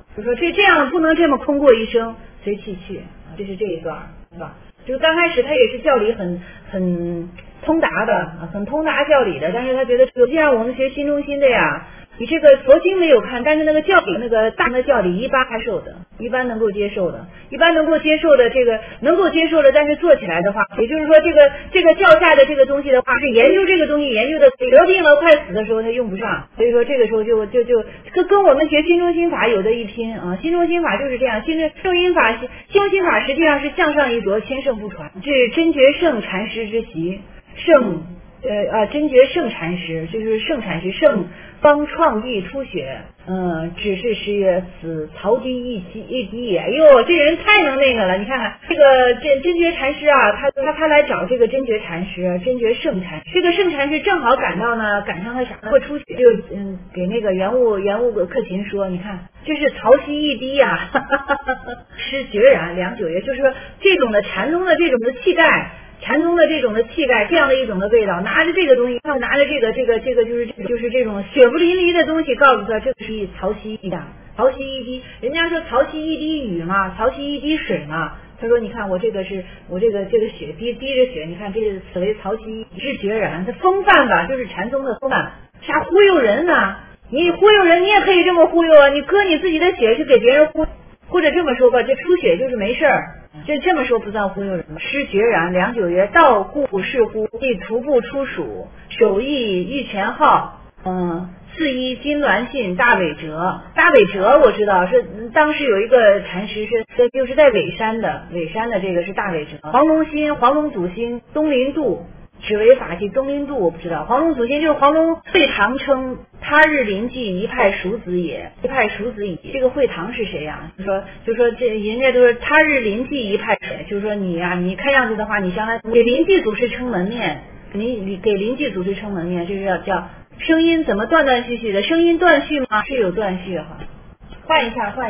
就说这样不能这么空过一生，随气去，这是这一段，是吧？就刚开始他也是教理很通达的，很通达教理的，但是他觉得既然我们学新中心的呀，你这个佛经没有看，但是那个教理那个大的教理一般还受的，一般能够接受的，一般能够接受的这个能够接受的，但是做起来的话，也就是说这个教下的这个东西的话，是研究这个东西研究的得病了快死的时候他用不上，所以说这个时候就跟我们学新中心法有的一拼啊，新中心法就是这样，新中心法实际上是向上一着，千圣不传，这是真觉圣禅师之习。真觉圣禅师就是圣禅师，圣方创意初学，只是10月死曹第一滴，哎呦，这人太能那个了！你看看这个真觉禅师啊，他来找这个真觉禅师，真觉圣禅师，这个圣禅师正好赶上他啥会出血，就给那个元悟克勤说，你看这是曹溪一滴呀，师决然良久也，就是说这种的禅宗的这种的气概。禅宗的这种的气概，这样的一种的味道，拿着这个东西，拿着这个就是这种血不淋漓的东西，告诉他这是曹溪一滴，曹溪一滴，人家说曹溪一滴雨嘛，曹溪一滴水嘛，他说你看我这个血滴着血，你看这是此为曹溪之决然，它风范吧，就是禅宗的风范，啥忽悠人呢？你忽悠人，你也可以这么忽悠啊，你割你自己的血去给别人忽悠。或者这么说吧，这出血就是没事儿，这么说不算忽悠人。师决然良久曰：道故是乎？即徒步出蜀，手艺玉泉号，四一金銮信大尾折。大尾折我知道是当时有一个禅师就是在尾山的这个是大尾折。黄龙祖心东林度。只为法器东林度我不知道，黄龙祖先就是黄龙会堂称他日临济一派蜀子也，这个会堂是谁呀？就说这人家都是他日临济一派水，就是说你呀，你看样子的话，你将来给临济祖师撑门面，你给临济祖师撑门面，这是叫声音怎么断断续续的？声音断续吗？是有断续哈。换一下，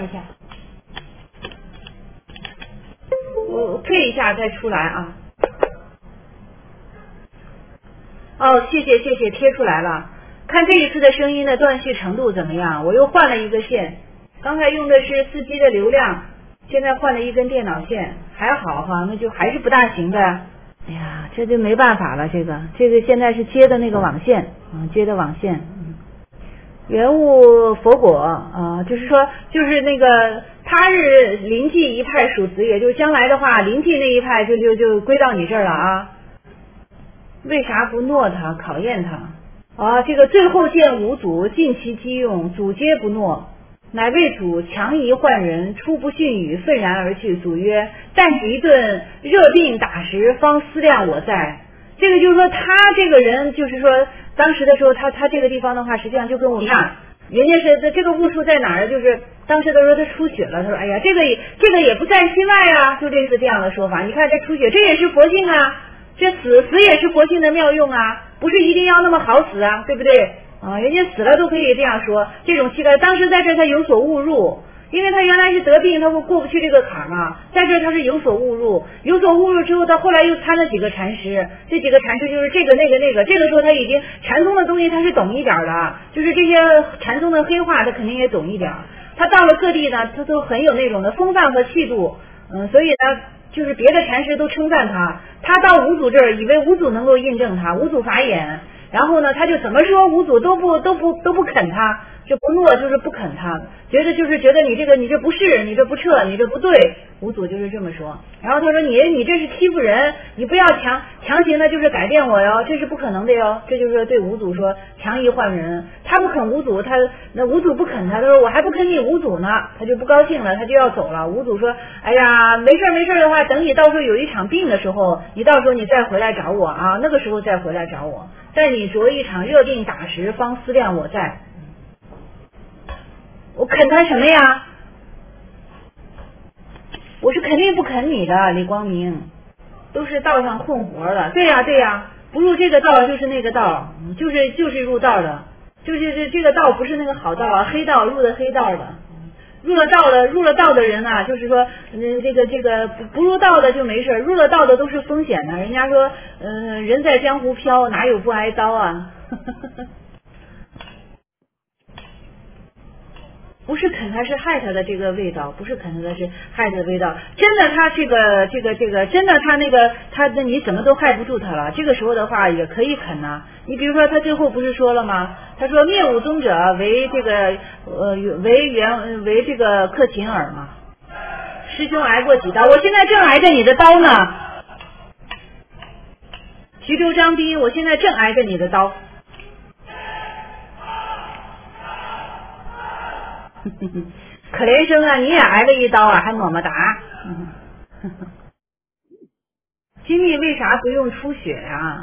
我配一下再出来啊。哦，谢谢，贴出来了。看这一次的声音的断续程度怎么样？我又换了一个线，刚才用的是4G 的流量，现在换了一根电脑线，还好哈，那就还是不大行的。哎呀，这就没办法了，这个现在是接的那个网线，接的网线。原物佛果就是那个他日临济一派属子，也就是将来的话，临济那一派就归到你这儿了啊。为啥不诺他考验他这个最后见五祖尽其机用，祖皆不诺，乃为祖强移换人，初不训语，愤然而去。祖曰：但是一顿热病打时，方思量我在。这个就是说他这个人就是说当时的时候他这个地方的话，实际上就跟我一样，人家是这个悟处在哪儿，就是当时的时候他出血了，他说哎呀这个也不在心外啊，就类似这样的说法。你看这出血，这也是佛性啊，这死也是佛性的妙用啊，不是一定要那么好死啊，对不对人家死了都可以这样说，这种气概当时在这他有所误入，因为他原来是得病，他过不去这个坎嘛，在这他是有所误入之后，他后来又参了几个禅师，这几个禅师就是这个那个，这个时候他已经禅宗的东西他是懂一点了，就是这些禅宗的黑话他肯定也懂一点，他到了各地呢，他都很有那种的风范和气度，所以呢就是别的禅师都称赞他到五祖这儿以为五祖能够印证他，五祖法眼，然后呢他就怎么说五祖都不肯他，这不诺就是不肯他，觉得你这不是，你这不彻，你这不对，五祖就是这么说。然后他说你这是欺负人，你不要强行的就是改变我哟，这是不可能的哟。这就是对五祖说强移换人，他不肯五祖，那五祖不肯他说我还不肯你五祖呢，他就不高兴了，他就要走了。五祖说哎呀没事的话，等你到时候有一场病的时候，你到时候你再回来找我啊，那个时候再回来找我，待你着一场热病打时，方思量我在。我肯他什么呀？我是肯定不肯你的，李光明，都是道上混活了。对呀，不入这个道就是那个道，就是入道的，就是这个道不是那个好道啊，黑道入的黑道的，入了道的人啊，就是说这个不入道的就没事，入了道的都是风险的。人家说人在江湖飘，哪有不挨刀啊？ 不是啃他，是害他的这个味道，不是啃他的，是害他的味道。真的，他这个，真的他那个他的你怎么都害不住他了。这个时候的话也可以啃呐。你比如说他最后不是说了吗？他说灭武宗者为这个为这个克勤耳嘛。师兄挨过几刀，我现在正挨着你的刀呢。徐州张逼，我现在正挨着你的刀。可怜生啊，你也挨了一刀啊，还么么哒。金密为啥不用出血啊？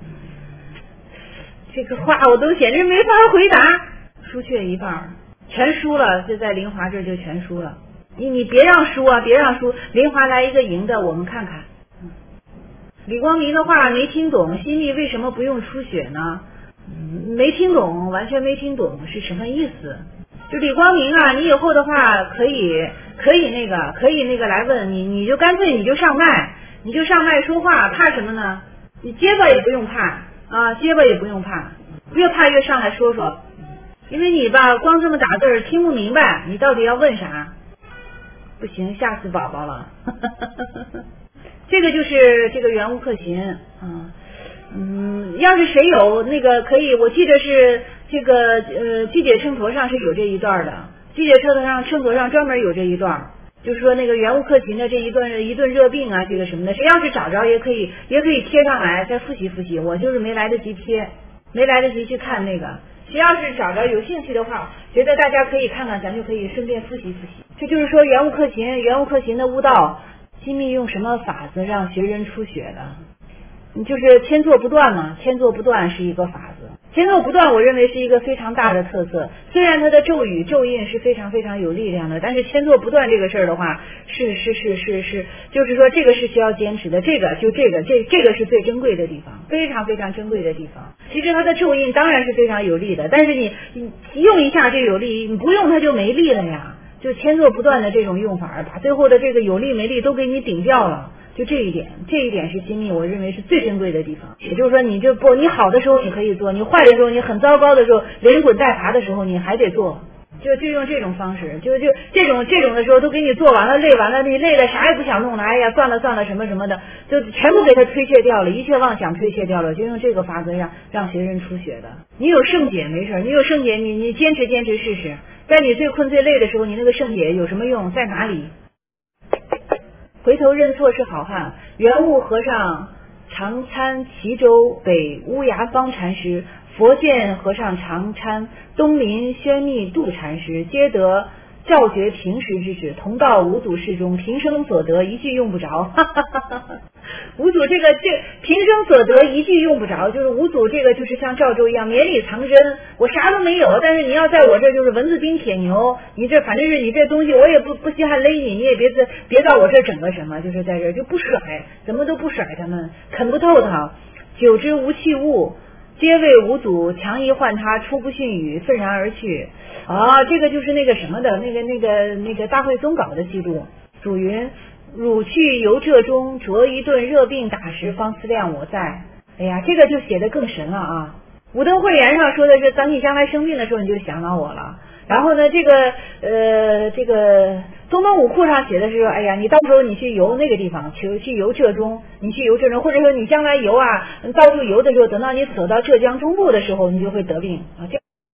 这个话我都简直没法回答。输血一半，全输了，就在林华这就全输了。你别让输啊，别让输。林华来一个赢的，我们看看。李光明的话没听懂，新密为什么不用出血呢？没听懂，完全没听懂是什么意思。就李光明啊，你以后的话可以那个来问你，你就干脆你就上麦说话，怕什么呢？你结巴也不用怕啊，结巴也不用怕，越怕越上来说说，因为你吧光这么打字听不明白，你到底要问啥？不行，吓死宝宝了。这个就是这个原物克勤，要是谁有那个可以，我记得是这个季解秤砣上是有这一段的，季解秤砣上专门有这一段，就是说那个原物克勤的这一顿热病啊，这个什么的，谁要是找着也可以贴上来再复习复习，我就是没来得及贴，没来得及去看那个，谁要是找着有兴趣的话，觉得大家可以看看，咱就可以顺便复习复习。这就是说原物克勤的悟道，新密用什么法子让学人出血的？就是千坐不断嘛，千坐不断是一个法子。千坐不断我认为是一个非常大的特色，虽然它的咒语咒印是非常非常有力量的，但是千坐不断这个事儿的话是就是说这个是需要坚持的，这个是最珍贵的地方，非常非常珍贵的地方。其实它的咒印当然是非常有力的，但是你用一下就有力，你不用它就没力了呀。就千坐不断的这种用法，把最后的这个有力没力都给你顶掉了。就这一点是新密我认为是最珍贵的地方。也就是说你好的时候你可以做，你坏的时候，你很糟糕的时候，连滚带爬的时候你还得做，就用这种方式，就这种的时候都给你做完了，累完了，你累了啥也不想弄了，哎呀算了什么什么的，就全部给他推卸掉了，一切妄想推卸掉了，就用这个法子让学生出血的。你有圣解没事，你有圣解你坚持试试，在你最困最累的时候，你那个圣解有什么用，在哪里？回头认错是好汉，圆悟和尚常参齐州北乌崖方禅师，佛见和尚常参东林宣密度禅师，皆得教学平时之旨，同到五祖室中，平生所得一句用不着。五祖这平生所得一句用不着，就是五祖这个就是像赵州一样绵里藏针，我啥都没有，但是你要在我这就是文字兵铁牛，你这反正是你这东西我也不稀罕勒你，你也别到我这整个什么，就是在这就不甩，怎么都不甩他们，啃不透他。久之无器物，皆为五祖强一唤他，出不逊语，愤然而去。这个就是那个什么的那个大会宗稿的记录。主云：汝去游浙中，着一顿热病打时，方思量我在。哎呀，这个就写得更神了啊！武登会言上说的是，等你将来生病的时候，你就想到我了。然后呢，这个东东武库上写的是说，哎呀，你到时候你去游那个地方，去游浙中，你去游浙中，或者说你将来游啊，到处游的时候，等到你走到浙江中部的时候，你就会得病啊。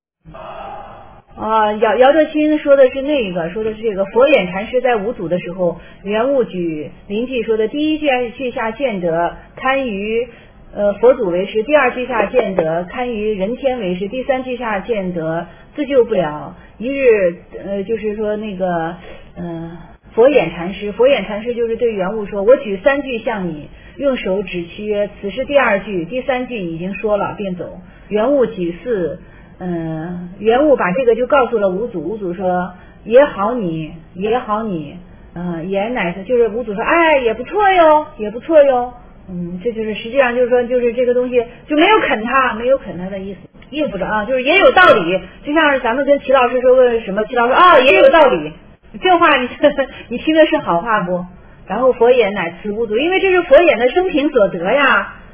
姚德清说的是说的是这个佛眼禅师在五祖的时候，圆悟举临记说的第一句下见得堪于佛祖为师，第二句下见得堪于人天为师，第三句下见得自救不了。一日就是说那个佛眼禅师就是对圆悟说，我举三句向你，用手指其曰，此是第二句，第三句已经说了，便走。圆悟举四圆悟把这个就告诉了五祖，五祖说也好你，也乃是就是五祖说，哎，也不错哟。这就是实际上就是说，就是这个东西就没有啃他的意思，意不着啊，就是也有道理。就像是咱们跟齐老师说个什么，齐老师也有道理，这话你听的是好话不？然后佛眼乃辞五祖，因为这是佛眼的生平所得呀。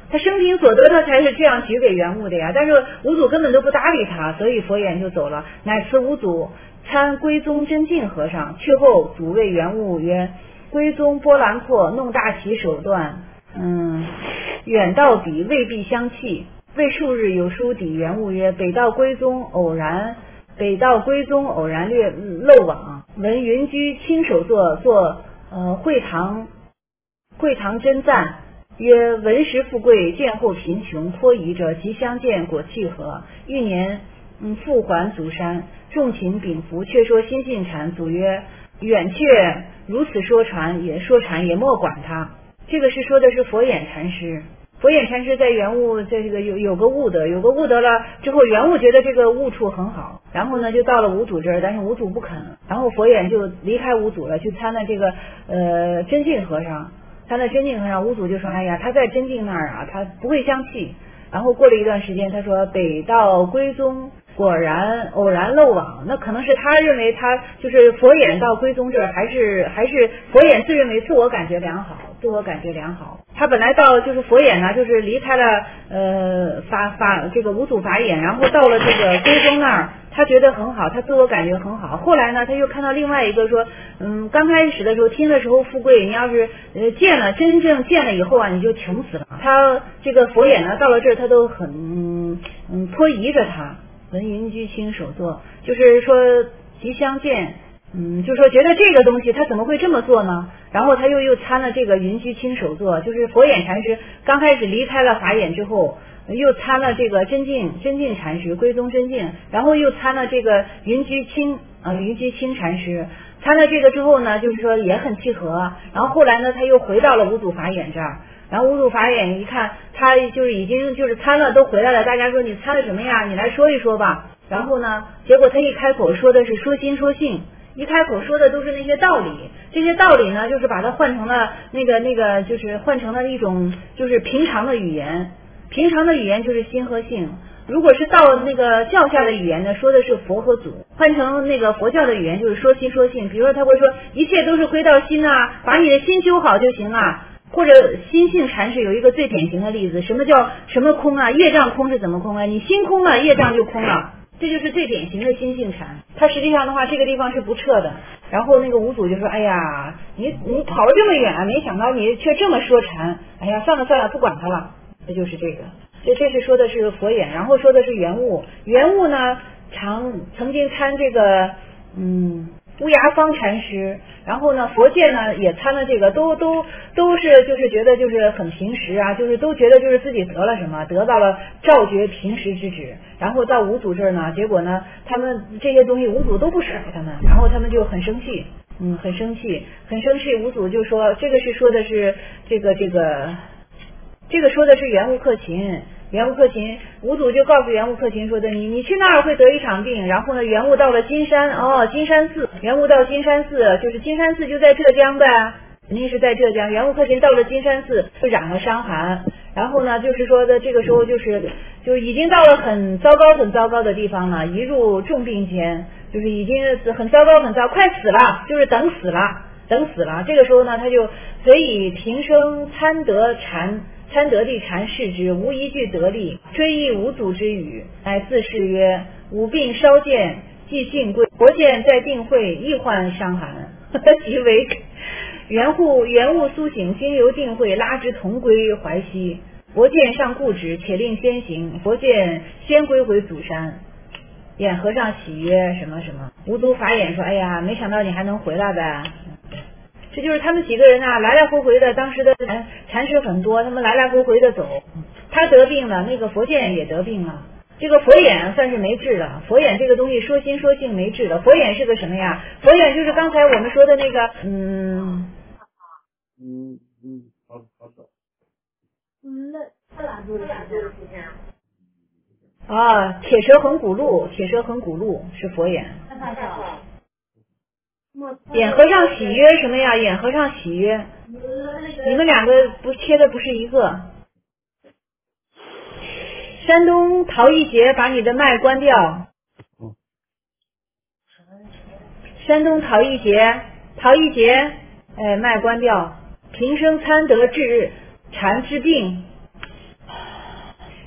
他生平所得他才是这样举给元悟的呀。但是五祖根本都不搭理他，所以佛言就走了。乃辞五祖参归宗真净和尚，去后祖谓元悟曰：归宗波澜阔，弄大其手段，远到彼未必相弃。未数日有书抵元悟曰：北道归宗偶然略漏网，闻云居亲手作会堂真赞曰：闻时富贵，见后贫穷，颇疑者即相见，果契合。欲年复还祖山，众情禀服，却说心性禅。祖曰：远却如此说禅也莫管他。这个是说的是佛眼禅师。佛眼禅师在元悟这个有个悟得了之后，元悟觉得这个悟处很好，然后呢就到了五祖这儿，但是五祖不肯，然后佛眼就离开五祖了，去参了这个真净和尚。五祖就说：哎呀，他在真净那儿啊，他不会相弃。然后过了一段时间，他说北道归宗果然偶然漏网，那可能是他认为他就是佛眼到归宗这儿，还是佛眼自认为自我感觉良好。他本来到就是佛眼呢，就是离开了这个五祖法眼，然后到了这个归宗那儿，他觉得很好，他自我感觉很好。后来呢，他又看到另外一个说，刚开始的时候听的时候富贵，你要是真正见了以后啊，你就穷死了。他这个佛眼呢，到了这儿他都很颇疑着他。闻云居亲手作，就是说即相见。就是说觉得这个东西他怎么会这么做呢？然后他又参了这个云居亲手作，就是佛眼禅师刚开始离开了法眼之后，又参了这个真净禅师，归宗真净，然后又参了这个云居亲禅师。参了这个之后呢，就是说也很契合。然后后来呢，他又回到了五祖法眼这儿。然后五祖法眼一看，他就是已经就是参了都回来了，大家说你参了什么呀？你来说一说吧。然后呢，结果他一开口说的是说心说性。一开口说的都是那些道理，这些道理呢，就是把它换成了那个，就是换成了一种就是平常的语言。平常的语言就是心和性。如果是到那个教下的语言呢，说的是佛和祖。换成那个佛教的语言就是说心说性。比如说他会说一切都是归到心啊，把你的心修好就行了。或者心性禅是有一个最典型的例子，什么叫什么空啊？业障空是怎么空啊？你心空了，业障就空了。这就是最典型的心性禅。他实际上的话，这个地方是不撤的。然后那个五祖就说：哎呀，你跑了这么远，没想到你却这么说禅。哎呀，算了，不管他了。这就是这个。这是说的是佛眼，然后说的是元悟。元悟呢，曾经参这个乌牙方禅师，然后呢佛界呢也参了这个，都是就是觉得就是很平实啊，就是都觉得就是自己得了什么，得到了照觉平实之旨。然后到五祖这儿呢，结果呢他们这些东西五祖都不舍给他们，然后他们就很生气，很生气。五祖就说这个是说的是这个说的是元悟克勤。五祖就告诉元悟克勤说的，你去那儿会得一场病。然后呢，元悟到了金山寺，元悟到金山寺，就是金山寺就在浙江呗，肯定是在浙江。元悟克勤到了金山寺，就染了伤寒。然后呢，就是说的这个时候就已经到了很糟糕的地方了，一入重病间，就是已经很糟糕，快死了，就是等死了。这个时候呢，他就随以平生参得地禅视之，无一句得力，追忆五祖之语，乃自是曰：吾病稍见，即尽归。佛见在定慧，亦患伤寒，即为元悟苏醒，经由定慧，拉之同归淮西。佛见上固止，且令先行。佛见先归回祖山。眼和尚喜曰：什么什么？五祖法眼说：哎呀，没想到你还能回来呗。这就是他们几个人啊，来来回回的，当时的禅师很多，他们来来回回的走。他得病了，那个佛见也得病了。这个佛眼算是没治了，佛眼这个东西说心说性没治了。佛眼是个什么呀？佛眼就是刚才我们说的那个铁舌横骨路是佛眼。眼和尚喜约什么呀？眼和尚喜约，你们两个切的不是一个。山东陶一杰，把你的麦关掉。山东陶一杰，麦关掉。平生参得治禅治病，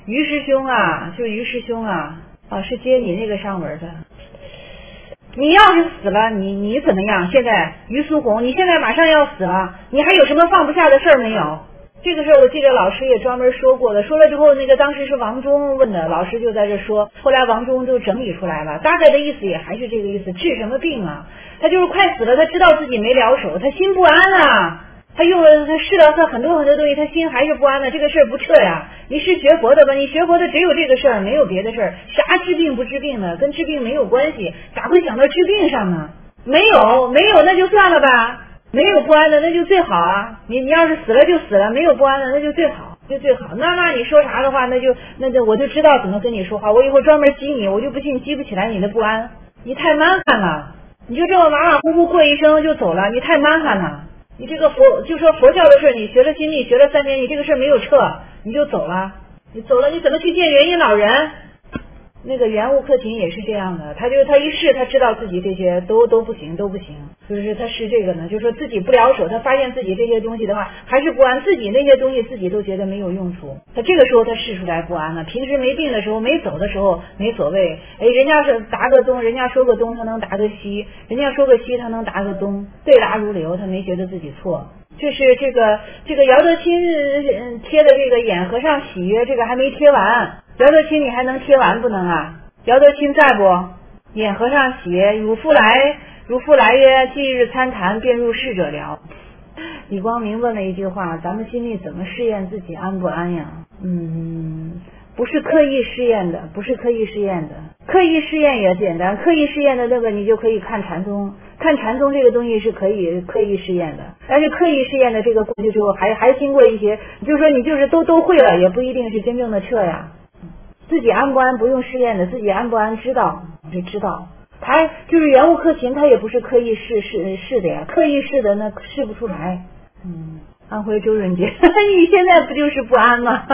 于师兄啊，就于师兄啊，是接你那个上文的。你要是死了，你怎么样？现在于苏红，你现在马上要死了，你还有什么放不下的事儿没有？这个事儿我记得老师也专门说过的，说了之后，那个当时是王忠问的，老师就在这说，后来王忠就整理出来了，大概的意思也还是这个意思，治什么病啊？他就是快死了，他知道自己没了手，他心不安啊。他用了，他试了他很多东西，他心还是不安的，这个事儿不撤呀。你是学佛的吧？你学佛的只有这个事儿，没有别的事儿。啥治病不治病的，跟治病没有关系，咋会想到治病上呢？没有，那就算了吧。没有不安的，那就最好啊。你要是死了就死了，没有不安的，那就最好，就最好。那你说啥的话，那就我就知道怎么跟你说话。我以后专门激你，我就不信激不起来你的不安。你太蛮悍了，你就这么马马虎虎过一生就走了，你太蛮悍了。你这个就说佛教的事，你学了心力，学了3年，你这个事没有撤，你就走了。你走了，你怎么去见元音老人？那个圆悟克勤也是这样的，他一试，他知道自己这些都不行，就是他试这个呢，就是说自己不了手，他发现自己这些东西的话还是不安，自己那些东西自己都觉得没有用处，他这个时候他试出来不安了。平时没病的时候，没走的时候没所谓，人家是答个东，人家说个东，他能答个西，人家说个西，他能答个东，对答如流，他没觉得自己错。就是这个姚德钦贴的这个演和尚喜悦，这个还没贴完。姚德钦你还能贴完不能啊？姚德钦在不？演和尚喜悦，汝复来曰：既日参谈，便入逝者聊。李光明问了一句话：咱们心里怎么试验自己安不安呀？不是刻意试验的，刻意试验也简单，刻意试验的那个你就可以看禅宗这个东西是可以刻意试验的，但是刻意试验的这个过去之后还经过一些，就是说你就是都会了，也不一定是真正的撤呀。自己安不安不用试验的，自己安不安知道，他就是圆悟克勤，他也不是刻意试的呀，刻意试的那试不出来。安徽周润杰，你现在不就是不安吗？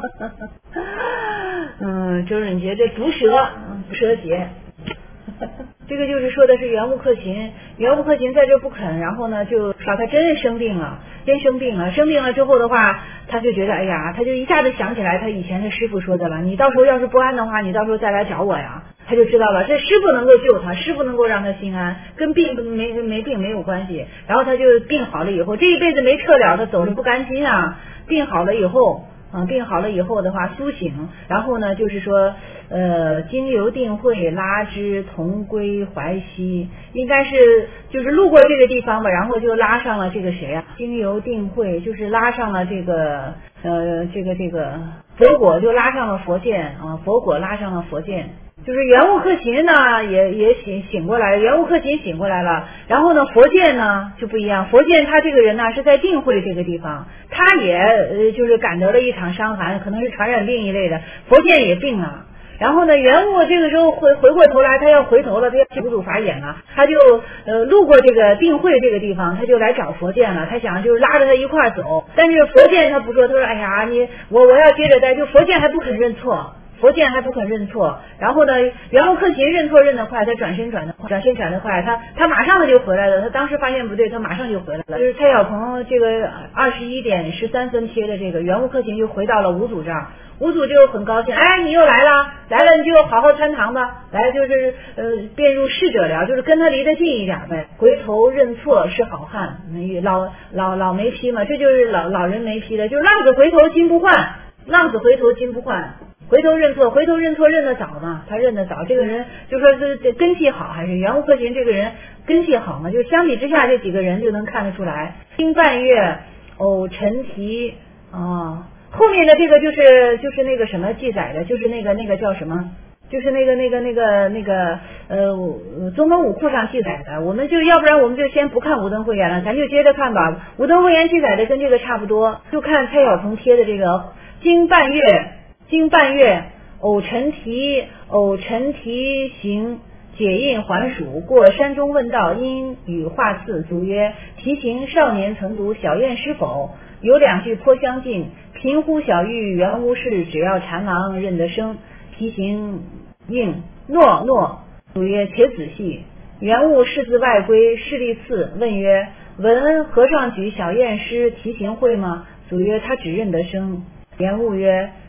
周润杰这毒蛇节，这个就是说的是圆悟克勤在这不肯，然后呢就说他真生病了之后的话，他就觉得他就一下子想起来他以前的师父说的了，你到时候要是不安的话，你到时候再来找我呀。他就知道了，这师父能够救他，师父能够让他心安，跟病没病没有关系。然后他就病好了以后，这一辈子没撤了，他走着不甘心啊。病好了以后的话苏醒，然后呢就是说经由定慧拉之同归淮西，应该是就是路过这个地方吧，然后就拉上了这个谁啊？经由定慧就是拉上了这个佛果，就拉上了佛剑啊，佛果拉上了佛剑。就是圆悟克勤呢也醒过来，圆悟克勤醒过来了，然后呢佛剑呢就不一样，佛剑他这个人呢是在定慧这个地方，他也就是感得了一场伤寒，可能是传染病一类的，佛剑也病了。然后呢圆悟这个时候回过头来，他要回头了，他要去五祖法眼了，他就路过这个定慧这个地方，他就来找佛剑了，他想就是拉着他一块走，但是佛剑他不说，他说我要接着待，就佛剑还不肯认错，然后呢圆悟克勤认错认得快，他转身转得快，他马上就回来了，他当时发现不对，他马上就回来了。就是蔡小鹏这个21点13分贴的这个圆悟克勤就回到了五祖这儿，五祖就很高兴，你又来了你就好好参堂吧，来就是便入逝者聊，就是跟他离得近一点呗，回头认错是好汉，老没批嘛，这就是老人没批的，就是浪子回头金不换，回头认错认得早嘛，他认得早，这个人就说是根气好，还是圆悟克勤这个人根气好嘛，就相比之下这几个人就能看得出来。经半月偶陈题后面的这个就是那个什么记载的，就是那个叫什么，就是那个宗门武库上记载的，我们就要不然我们就先不看无灯慧眼了，咱就接着看吧。无灯慧眼记载的跟这个差不多，就看蔡小鹏贴的这个经半月偶陈题行解印还蜀，过山中问道，因语画次，祖曰：题行少年曾读，小验是否？有2句颇相近，贫乎小玉原无事，只要禅郎认得声。题行应诺，祖曰：且仔细。圆悟视自外归，视力次，问曰：闻和尚举小验诗题行会吗？祖曰：他只认得声。圆悟曰：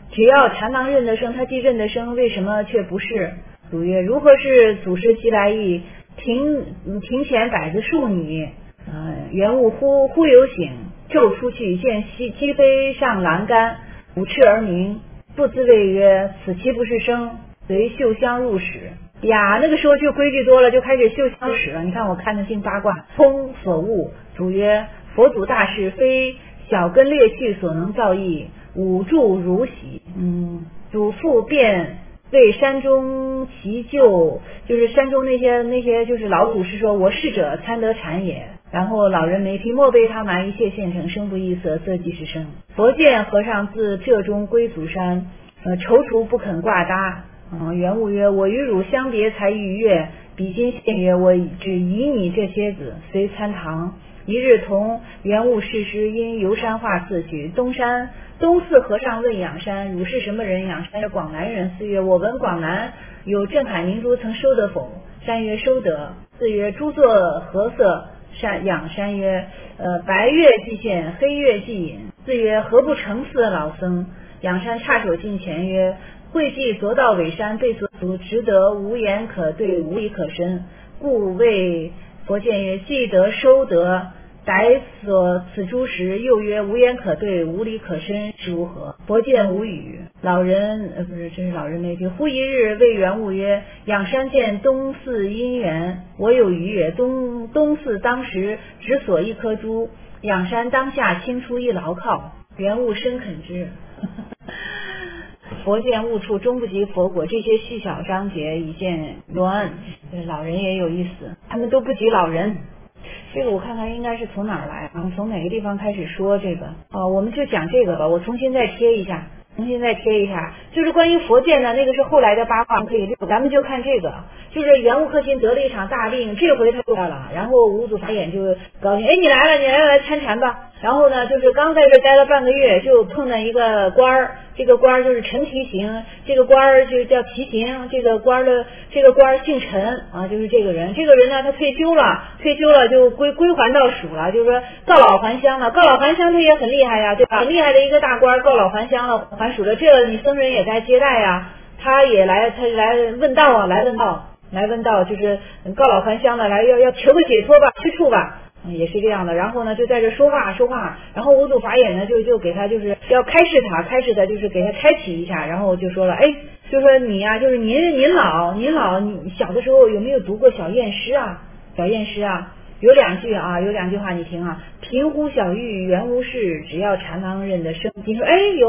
只要禅堂认得生，他既认得生，为什么却不是？祖曰：如何是祖师西来意？庭前摆子数女，元物忽有醒，骤出去，见鸡飞上栏杆，舞翅而鸣，不自谓曰：此其不是生，随绣香入室。呀，那个时候就规矩多了，就开始绣香室了。你看我看得进八卦，通所悟。祖曰：佛祖大事，非小根略趣所能造诣，五住如喜。祖父便为山中其旧，就是山中那些就是老祖师说，我逝者参得禅也。然后老人眉批，莫被他蛮，一切现成，生不异色，色即是生。佛见和尚自浙中归祖山，踌躇不肯挂搭。元悟曰：我与汝相别才逾越，比今现曰：我只以你这些子随参堂。一日同元悟逝师，因游山化寺去。东寺和尚问仰山：汝是什么人？仰山曰：广南人。寺曰：我闻广南有镇海明珠，曾收得否？山曰：收得。寺曰：珠作何色？仰山曰：白月既现，黑月既隐。寺曰：何不成寺老僧？仰山叉手近前曰：会稽所到尾山，对所足，直得无言可对，无理可申，故谓佛见曰：既得收得，逮所此诸时，又曰无言可对，无理可申，是如何？佛见无语。老人这是老人那句。忽一日谓元悟曰：仰山见东寺因缘，我有余也。东寺当时只所一颗珠，仰山当下轻出一牢靠，元悟深肯之。佛见悟处，终不及佛果。这些细小章节已见乱，老人也有意思，他们都不及老人。这个我看看应该是从哪儿来，从哪个地方开始说这个我们就讲这个吧，我重新再贴一下，就是关于佛见的那个是后来的八卦，可以溜，咱们就看这个，就是元悟克勤得了一场大病，这回他出来了，然后五祖法眼就高兴，你来了，来参禅吧。然后呢，就是刚在这待了半个月，就碰到一个官儿，这个官儿就是陈提刑，这个官儿就叫提刑，这个官儿姓陈就是这个人呢，他退休了就归还到蜀了，就是说告老还乡了。告老还乡他也很厉害呀，对吧？很厉害的一个大官告老还乡了，还蜀了，这你僧人也该接待呀。他来问道来问道，就是告老还乡了，来要求个解脱吧，去处吧。也是这样的，然后呢就在这说话，然后五祖法眼呢就给他就是要开示他就是给他开启一下，然后就说了，就说你呀，就是您老你小的时候有没有读过小燕诗啊？有两句话你听啊，平呼小玉原无事，只要禅堂认得生。你说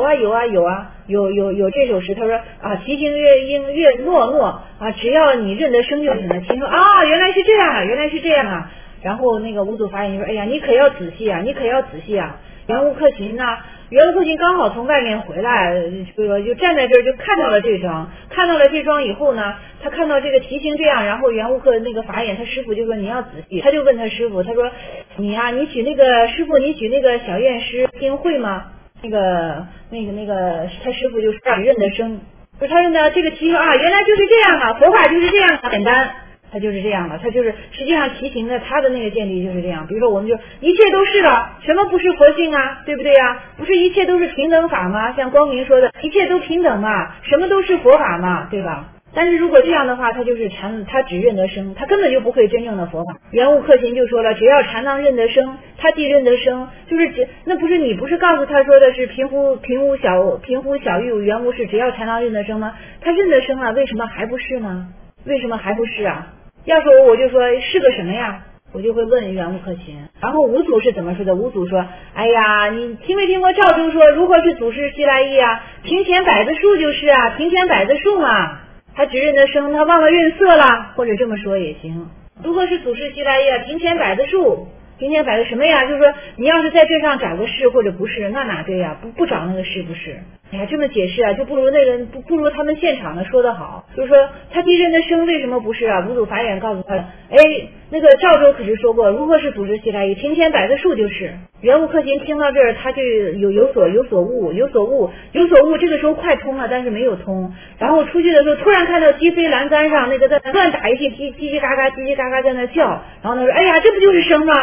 有这首诗，他说其行越应越诺诺只要你认得生就行了。听说原来是这样啊。然后那个五祖法眼就说，你可要仔细啊。元悟克勤刚好从外面回来，就站在这儿就看到了这桩以后呢，他看到这个题型这样，然后元悟克那个法眼他师傅就说你要仔细，他就问他师傅，他说你举那个师傅，你举那个小燕诗听会吗？那个他师傅就说你认得生，不是他认得这个题型原来就是这样佛法就是这样简单。他就是这样的，他就是实际上提醒的他的那个见地就是这样。比如说我们就一切都是了，什么不是佛性啊，对不对呀？不是一切都是平等法吗？像光明说的一切都平等嘛，什么都是佛法嘛，对吧？但是如果这样的话，他就是他只认得生，他根本就不会真正的佛法。元悟克勤就说了，只要禅堂认得生，他既认得生，就是那不是你不是告诉他说的是平呼小玉元无事，只要禅堂认得生吗？他认得生了，为什么还不是呢？要说我就说是个什么呀？我就会问元悟克勤。然后五祖是怎么说的？五祖说，你听没听过赵州说如何是祖师西来意啊？庭前摆子树就是庭前摆子树嘛。他只认得生，他忘了认色了，或者这么说也行。如何是祖师西来意啊？庭前摆子树，庭前摆的什么呀？就是说你要是在这上找个是或者不是，那哪对呀？不找那个是不是？这么解释就不如不如他们现场的说得好。就是说他既认得生，为什么不是啊？五祖法眼告诉他，那个赵州可是说过，如何是祖师西来意？庭前摆的树就是。元悟克勤听到这儿，他就有所悟，这个时候快通了，但是没有通。然后出去的时候，突然看到鸡飞栏杆上那个在乱打一气，叽叽嘎嘎在那叫。然后他说，这不就是生吗？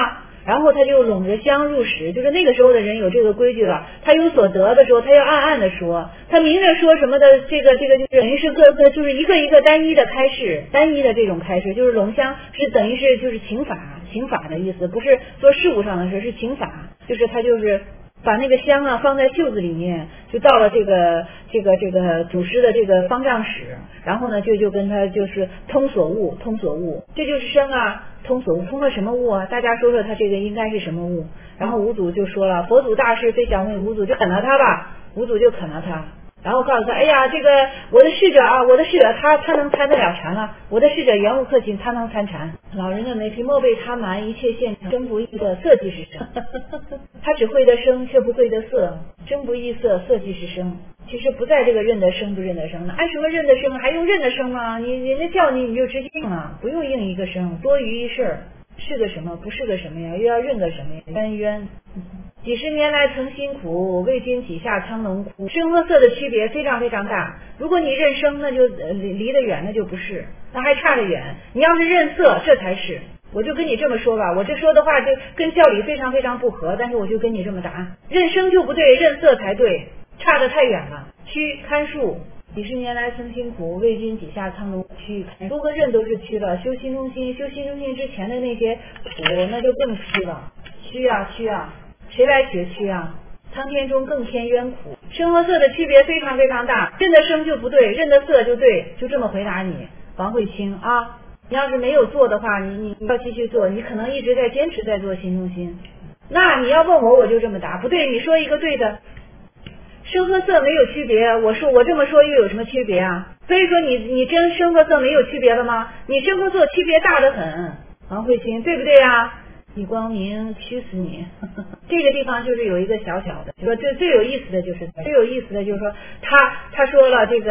然后他就拢着香入室，就是那个时候的人有这个规矩了，他有所得的时候他要暗暗的说，他明着说什么的，这个就是等于是各个就是一个一个单一的开示，单一的这种开示，就是拢香是等于是就是请法的意思，不是做事务上的事，是请法，就是他就是把那个香啊放在袖子里面，就到了这个祖师的这个方丈室，然后呢就跟他就是通所悟，这就是生啊，通所悟，通了什么悟啊？大家说说他这个应该是什么悟？然后五祖就说了，佛祖大事非小问，五祖就啃了他吧，五祖就啃了他。然后告诉他，哎呀，这个我的侍者他能参得了禅了，我的侍者圆悟克勤，他能参禅。老人的美皮莫被贪婪，一切现真不异的色即是生。他只会得生，却不会得色，真不异色，色即是生。其实不在这个认得生不认得生了，按什么认得生还用认得生吗？你人家叫你就直接应了，不用应一个生，多余一事儿，是个什么不是个什么呀，又要认个什么呀？冤。几十年来曾辛苦，为君几下苍龙哭。生和色的区别非常非常大。如果你认生，那就离得远，那就不是，那还差得远。你要是认色，这才是。我就跟你这么说吧，我这说的话就跟教理非常非常不合，但是我就跟你这么答，认生就不对，认色才对，差得太远了。屈看树，几十年来曾辛苦，为君几下苍龙屈，多个认都是屈了。修心中心之前的那些苦，那就更屈了。屈啊，谁来学屈啊？苍天中更添冤苦。生和色的区别非常非常大，认得生就不对，认得色就对，就这么回答你，王慧清啊。你要是没有做的话，你要继续做，你可能一直在坚持在做心中心。那你要问我就这么答，不对，你说一个对的。生和色没有区别，我这么说又有什么区别啊？所以说你真生和色没有区别了吗？你生和色区别大得很，王慧清，对不对啊？你光明屈死你。这个地方就是有一个小小的，说最有意思的就是说他说了这个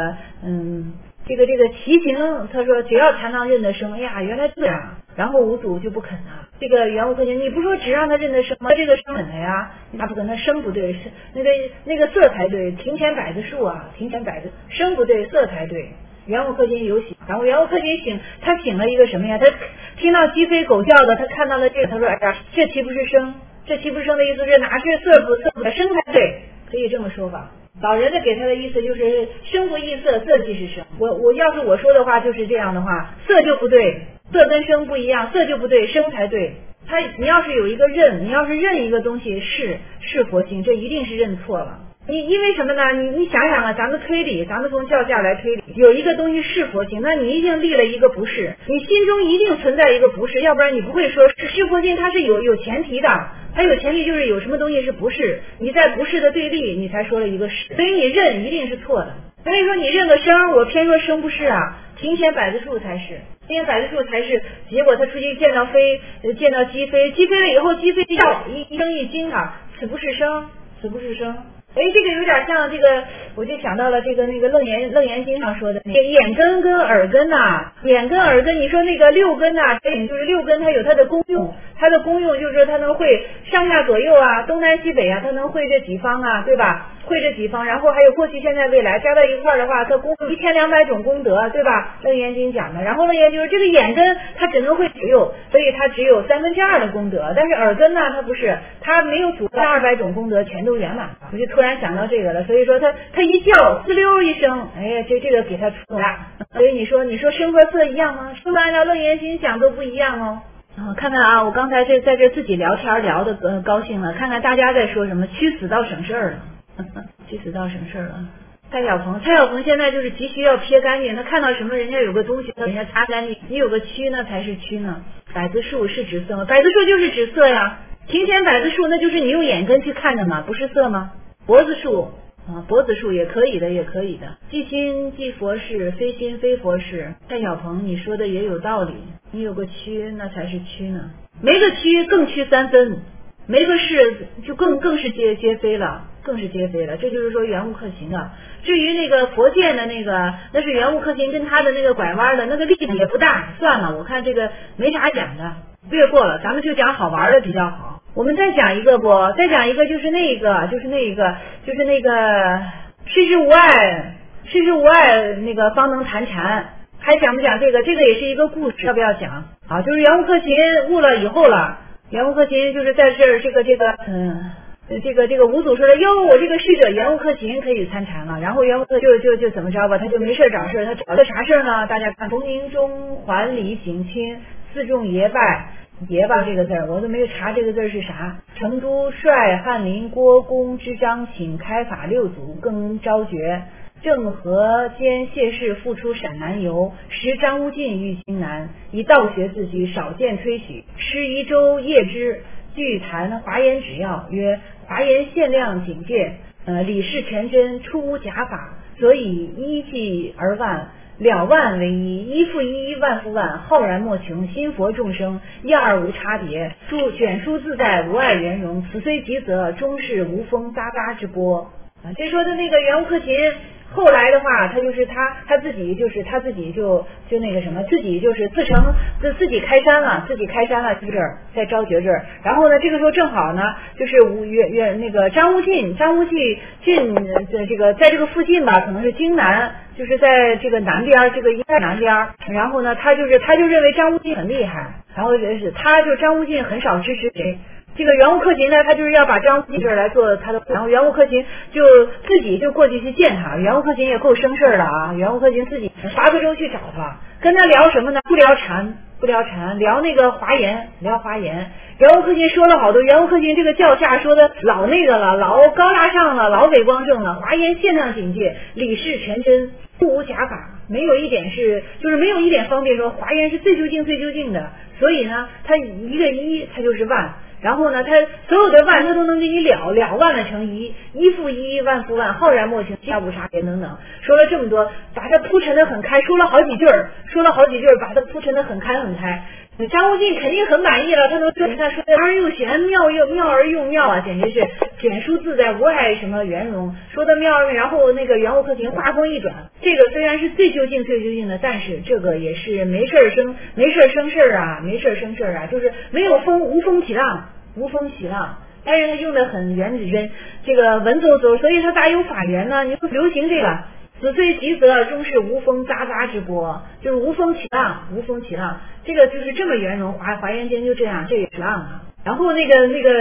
奇形，他说只要才能认得生，哎呀原来这样，然后五祖就不肯啊。这个圆悟克勤，你不说只让他认得生吗？这个生肯的呀，他不肯，他生不对，那个色才对，庭前摆的树啊，生不对，色才对。圆悟克勤有醒，然后圆悟克勤醒，他醒了一个什么呀？他听到鸡飞狗叫的，他看到了这个，他说哎呀，这岂不是生？这岂不是生的意思是哪是色不生才对，可以这么说吧。老人的给他的意思就是生不异色，色即是生。我要是我说的话就是这样的话，色就不对，色跟生不一样，色就不对，生才对。你要是有一个认，你要是认一个东西是佛性，这一定是认错了。因为什么呢？你想想啊，咱们从教价来推理，有一个东西是佛性，那你一定立了一个不是，你心中一定存在一个不是，要不然你不会说是佛性，它是有前提的，它有前提就是有什么东西是不是，你在不是的对立，你才说了一个是，所以你认一定是错的。所以说你认个生，我偏说生不是啊，庭前摆的树才是，结果他出去见到鸡飞了以后，鸡飞叫一声一惊啊，此不是生。哎，这个有点像这个，我就想到了这个那个楞严经上说的那个眼根跟耳根呐，眼根耳根，你说那个六根呐，就是六根它有它的功用，就是说它能会上下左右啊，东南西北啊，它能会这几方啊，对吧？会这几方，然后还有过去现在未来加到一块的话，它功1200种功德，对吧？楞严经讲的。然后楞严就是这个眼根它只能会左右，所以它只有2/3的功德，但是耳根呢，它不是，它没有组合200种功德全都圆满。我就突然想到这个了，所以说它一叫滋溜一声，哎，这个给它出了。所以你说声和色一样吗？说按照楞严经讲都不一样哦。看看啊，我刚才在这自己聊天聊的高兴了，看看大家在说什么，屈死倒省事儿了。屈死倒省事儿了。蔡小鹏现在就是急需要撇干净，他看到什么人家有个东西，人家擦干净，你有个屈那才是屈呢。百子树是指色吗？百子树就是指色呀。庭前百子树那就是你用眼根去看的嘛，不是色吗？脖子树也可以的。即心即佛事，非心非佛事。蔡小鹏你说的也有道理，你有个屈那才是屈呢，没个屈更屈3分，没个是就更是皆非了，这就是说圆悟克勤的。至于那个佛剑的那是圆悟克勤跟他的那个拐弯的那个力也不大，算了，我看这个没啥讲的，略过了，咱们就讲好玩的比较好。我们再讲一个就是那个世之无碍那个方能谈禅，还讲不讲这个？这个也是一个故事，要不要讲？好，就是圆悟克勤悟了以后了， 袁无克勤就是在这儿这个吴祖说的哟，我这个逝者袁无克勤可以参禅了。然后袁无克就怎么着吧，他就没事找事，他找的啥事呢？大家看，从宁中还礼省亲，四众结拜。结吧这个字我都没有查这个字是啥。成都率翰林郭公之章请开法六祖，更昭决。郑和兼谢氏复出陕南游，时张无尽遇荆南，以道学自居，少见推许。师夷州叶之具谈华严旨要，曰华严限量警戒，理事全真，出无假法，所以依计而万，了万为一，一复一，万复万，浩然莫穷，心佛众生一二无差别，卷书自在，无碍圆融，此虽极则，终是无风渣渣之波。这说的那个袁无克勤后来的话，他就是他自己就那个什么，自己就是自己开山了，这儿在昭觉这儿。然后呢，这个时候正好呢，就是那个张无尽这个在这个附近吧，可能是荆南，就是在这个南边，这个应该南边。然后呢，他就认为张无尽很厉害，然后张无尽很少支持谁。这个袁无克勤呢，他就是要把张无尽这儿来做他的，然后袁无克勤就自己就过去见他。袁无克勤也够生事了啊！袁无克勤自己8个州去找他，跟他聊什么呢？不聊禅，聊那个华严，袁无克勤说了好多，袁无克勤这个教下说的老那个了，老高大上了，老伟光正了。华严限量警戒，理事全真，不无假法，没有一点方便说华严是最究竟的。所以呢，他一个一，他就是万。然后呢，他所有的万他都能给你了万了成一，一复一，万复万，浩然莫穷，下无差别等等，说了这么多，把它铺陈的很开，说了好几句，把它铺陈的很开。张无尽肯定很满意了，他都说你看说的而又玄，妙而又妙啊，简直是卷书自在，无碍什么圆融，说的妙。然后那个袁无克勤话锋一转，这个虽然是最究竟的，但是这个也是没事儿生事啊，就是没有无风起浪。但是他用的很原子真，这个文绉绉，所以他咋有法源呢？你说流行这个此虽极则，终是无风渣渣之波，就是无风起浪，这个就是这么圆融。华严经就这样，这也是浪啊。然后那个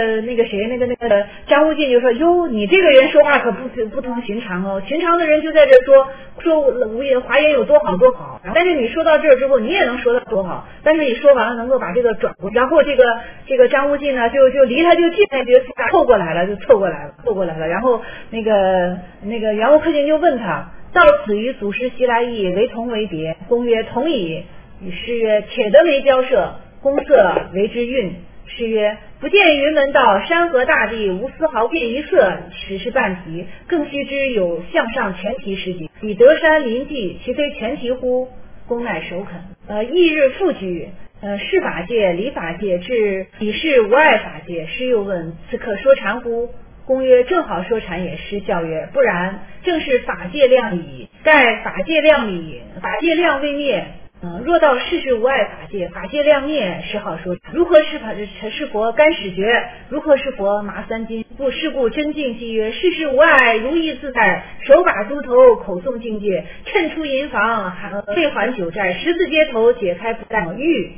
张无尽就说哟，你这个人说话可不同寻常哦，寻常的人就在这说华严有多好，但是你说到这儿之后，你也能说到多好，但是你说完了能够把这个转过，然后这个张无尽呢就离他就近，就凑过来了，然后那个袁无克勤就问他，到此与祖师西来意为同为别？公曰同矣。师曰且得为交涉，公色为之运。师曰不见云门道，山河大地无丝毫变一色，只是半题，更须知有向上全题实景，以德山临济，其非全题乎？公乃首肯。翌日复举事法界、理法界至理事无碍法界。师又问此可说禅乎？公曰正好说禅也。师笑曰不然，正是法界量矣。盖法界量理，法界量未灭。若到世事无碍法界量灭，时好说。如何是佛干始觉？如何是佛麻三金？是故真境即曰世事无碍，如意自在，手把猪头，口诵境界，趁出银房，未还九寨，十字街头解开不带欲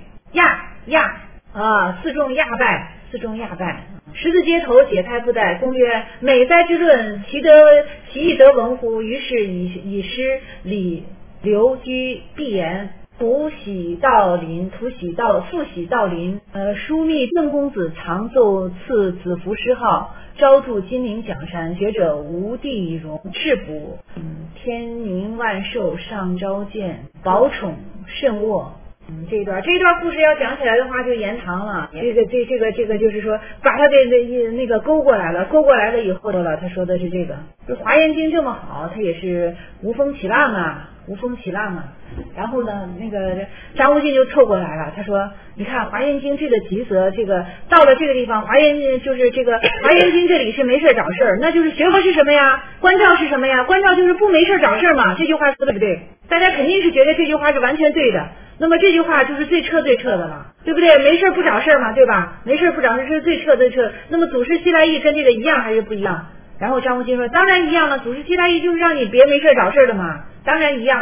四众亚拜，十字街头解开不带。公曰美哉之论，其义得闻乎？于是以师礼留居必言。复喜道临，枢密郑公子常奏赐子服师号，昭著金陵江山，学者无地容，赤补天宁万寿上昭见，宝宠甚沃。这一段故事要讲起来的话就延长了。这个就是说把他的那个勾过来了以后的了。他说的是这个，就华严经这么好，他也是无风起浪啊。然后呢，那个张无尽就凑过来了，他说你看华严经这个集则，这个到了这个地方，华严就是这个华严经这里是没事找事，那就是学佛是什么呀？关照是什么呀？关照就是不没事找事嘛。这句话对不对？大家肯定是觉得这句话是完全对的。那么这句话就是最彻的了，对不对？没事不找事嘛，对吧？没事不找事是最彻。那么祖师西来意跟这个一样还是不一样？然后张无尽说当然一样了，祖师西来意就是让你别没事找事的嘛，当然一样了。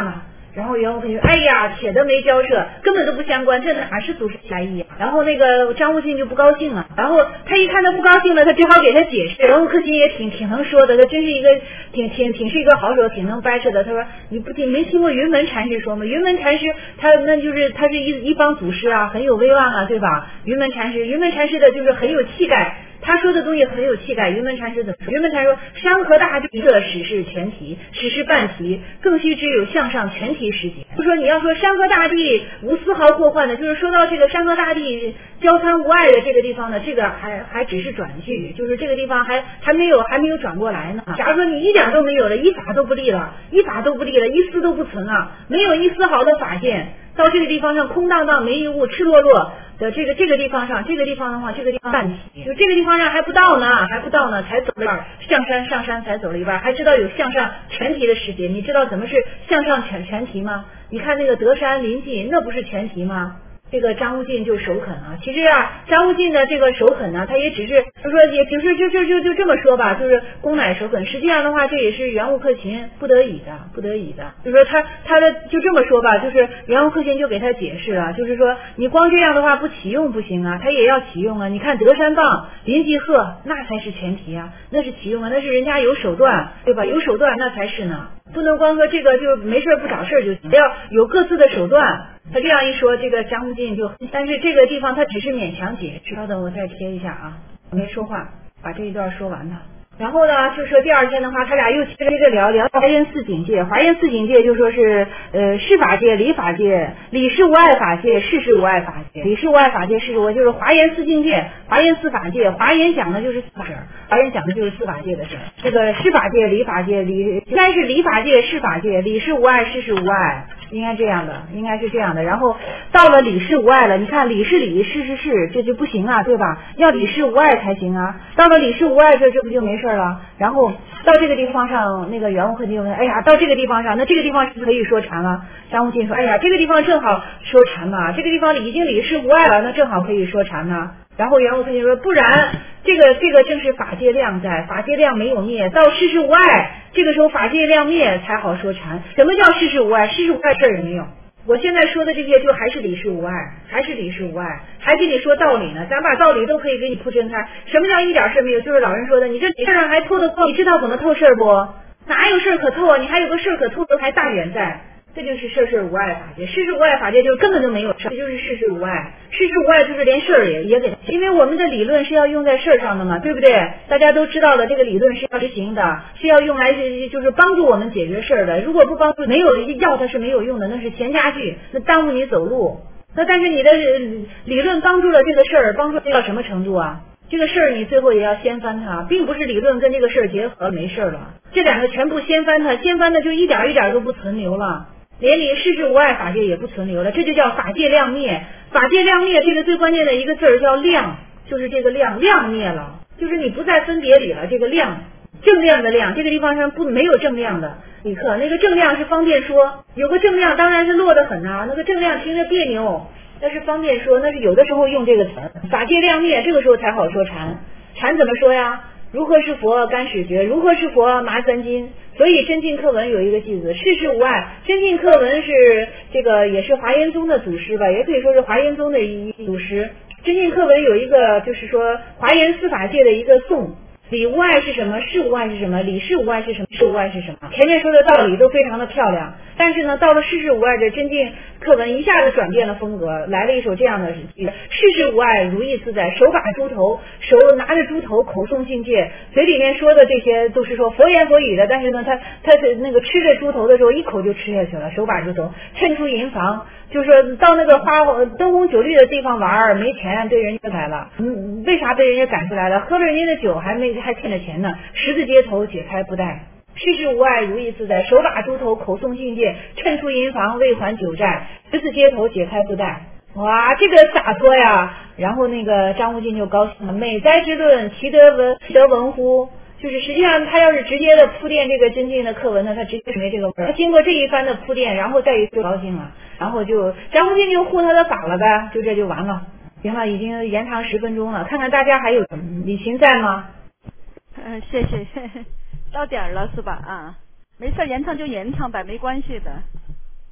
然后袁悟空就哎呀，且得没交涉，根本都不相关，这哪是祖师来意啊？然后那个张悟净就不高兴了，然后他一看他不高兴了，他只好给他解释。袁悟空也挺能说的，他真是一个挺是一个好手，挺能掰扯的。他说你没听过云门禅师说吗？云门禅师他是一帮祖师啊，很有威望啊，对吧？云门禅师的就是很有气概。他说的东西很有气概。云门禅师怎么说？云门禅说：山河大地一个始是全题，始是半题，更须知有向上全题时节。就说你要说山河大地无丝毫过患的，就是说到这个山河大地交参无碍的这个地方呢，这个还只是转句，就是这个地方还没有转过来呢。假如说你一点都没有了，一法都不立了，一丝都不存了，没有一丝毫的法见。到这个地方上空荡荡没一物，赤裸裸的这个地方上，这个地方的话，这个地方半题，就这个地方上还不到呢，才走了一半，上山才走了一半，还知道有向上全题的时节。你知道怎么是向上全题吗？你看那个德山临近，那不是全题吗？这个张悟净就首肯啊。其实啊，张悟净的这个首肯呢，他也只是也只是就这么说吧，就是公乃首肯。实际上的话，这也是袁悟克勤不得已的。就是说他的就这么说吧，就是袁悟克勤就给他解释了，就是说你光这样的话不启用不行啊，他也要启用啊。你看德山棒、临济鹤，那才是全题啊，那是启用啊，那是人家有手段，对吧？有手段那才是呢。不能光说这个就没事不找事就行，要有各自的手段。他这样一说，这个张悟净但是这个地方他只是勉强解释。稍等，我再贴一下啊，我没说话，把这一段说完了。然后呢，就说第二天的话，他俩又接着聊华严四境界。华严四境界就说是事法界、理法界、理事无碍法界、事事无碍法界。理事无碍法界是就是华严四境界、华严四法界。华严讲的就是四法事，华严讲的就是四法界的事。这个事法界、理法界，应该是理法界、事法界，理事无碍，事事无碍。应该是这样的。然后到了理事无碍了，你看理是理，事是事，这就不行啊，对吧？要理事无碍才行啊。到了理事无碍这不就没事了？然后到这个地方上，那个袁悟空就问：哎呀，到这个地方上，那这个地方是不是可以说禅了？张悟净说：哎呀，这个地方正好说禅嘛，这个地方已经理事无碍了，那正好可以说禅呢。然后袁悟空就说：不然，这个正是法界量在，法界量没有灭，到事事无碍，这个时候法界量灭才好说禅。什么叫事事无碍？事事无碍事儿也没有。我现在说的这些就还是理事无碍，还跟你说道理呢，咱把道理都可以给你铺陈开。什么叫一点事没有？就是老人说的，你这事上还透得透，你知道怎么透事不？哪有事可透啊？你还有个事可透的还大远在。这就是事事无碍法界。事事无碍法界就根本就没有事，这就是事事无碍。事事无碍就是连事儿也给他，因为我们的理论是要用在事儿上的嘛，对不对？大家都知道的，这个理论是要执行的，是要用来就是帮助我们解决事儿的。如果不帮助，没有要它是没有用的，那是闲家具，那耽误你走路。那但是你的理论帮助了这个事儿，帮助到什么程度啊？这个事儿你最后也要掀翻它，并不是理论跟这个事儿结合没事了，这两个全部掀翻它，掀翻的就一点都不存留了。连理事事无碍法界也不存留了，这就叫法界量灭。法界量灭，这个最关键的一个字儿叫量，就是这个量灭了，就是你不再分别理了。这个量，正量的量，这个地方上没有正量的。李克那个正量是方便说，有个正量当然是落得很啊，那个正量听着别扭，那是方便说，那是有的时候用这个词。法界量灭，这个时候才好说禅。禅怎么说呀？如何是佛干始觉，如何是佛麻三斤。所以真净课文有一个句子，事事无碍。真净课文是这个也是华严宗的祖师吧，也可以说是华严宗的一祖师。真净课文有一个就是说华严四法界的一个颂，理无碍是什么？事无碍是什么？理事无碍是什么？事无碍是什么？前面说的道理都非常的漂亮，但是呢，到了事事无碍这真净课文一下子转变了风格，来了一首这样的诗：事事无碍，如意自在，手把猪头，手拿着猪头，口诵境界，嘴里面说的这些都是说佛言佛语的，但是呢，他那个吃着猪头的时候，一口就吃下去了，手把猪头，趁出银房。就是说到那个灯红酒绿的地方玩，没钱被人家来了，为啥被人家赶出来了？喝了人家的酒还欠着钱呢。十字街头解开布袋，事事无碍如意自在，手把猪头口诵境界，趁出银房未还酒债，十字街头解开布袋。哇，这个洒脱呀！然后那个张悟净就高兴了，美哉之论，其得闻乎？就是实际上他要是直接的铺垫这个真净的课文呢，他直接没这个文。他经过这一番的铺垫，然后再一就高兴了，然后就张悟净就护他的法了呗，就这就完了。行了，已经延长10分钟了，看看大家还有什么？李琴在吗？ 谢谢，到点了是吧？啊，没事，延长就延长呗，没关系的。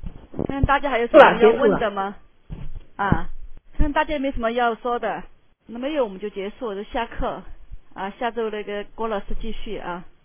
看大家还有什么要问的吗？啊，看大家没什么要说的，那没有我们就结束，就下课啊，下周那个郭老师继续啊。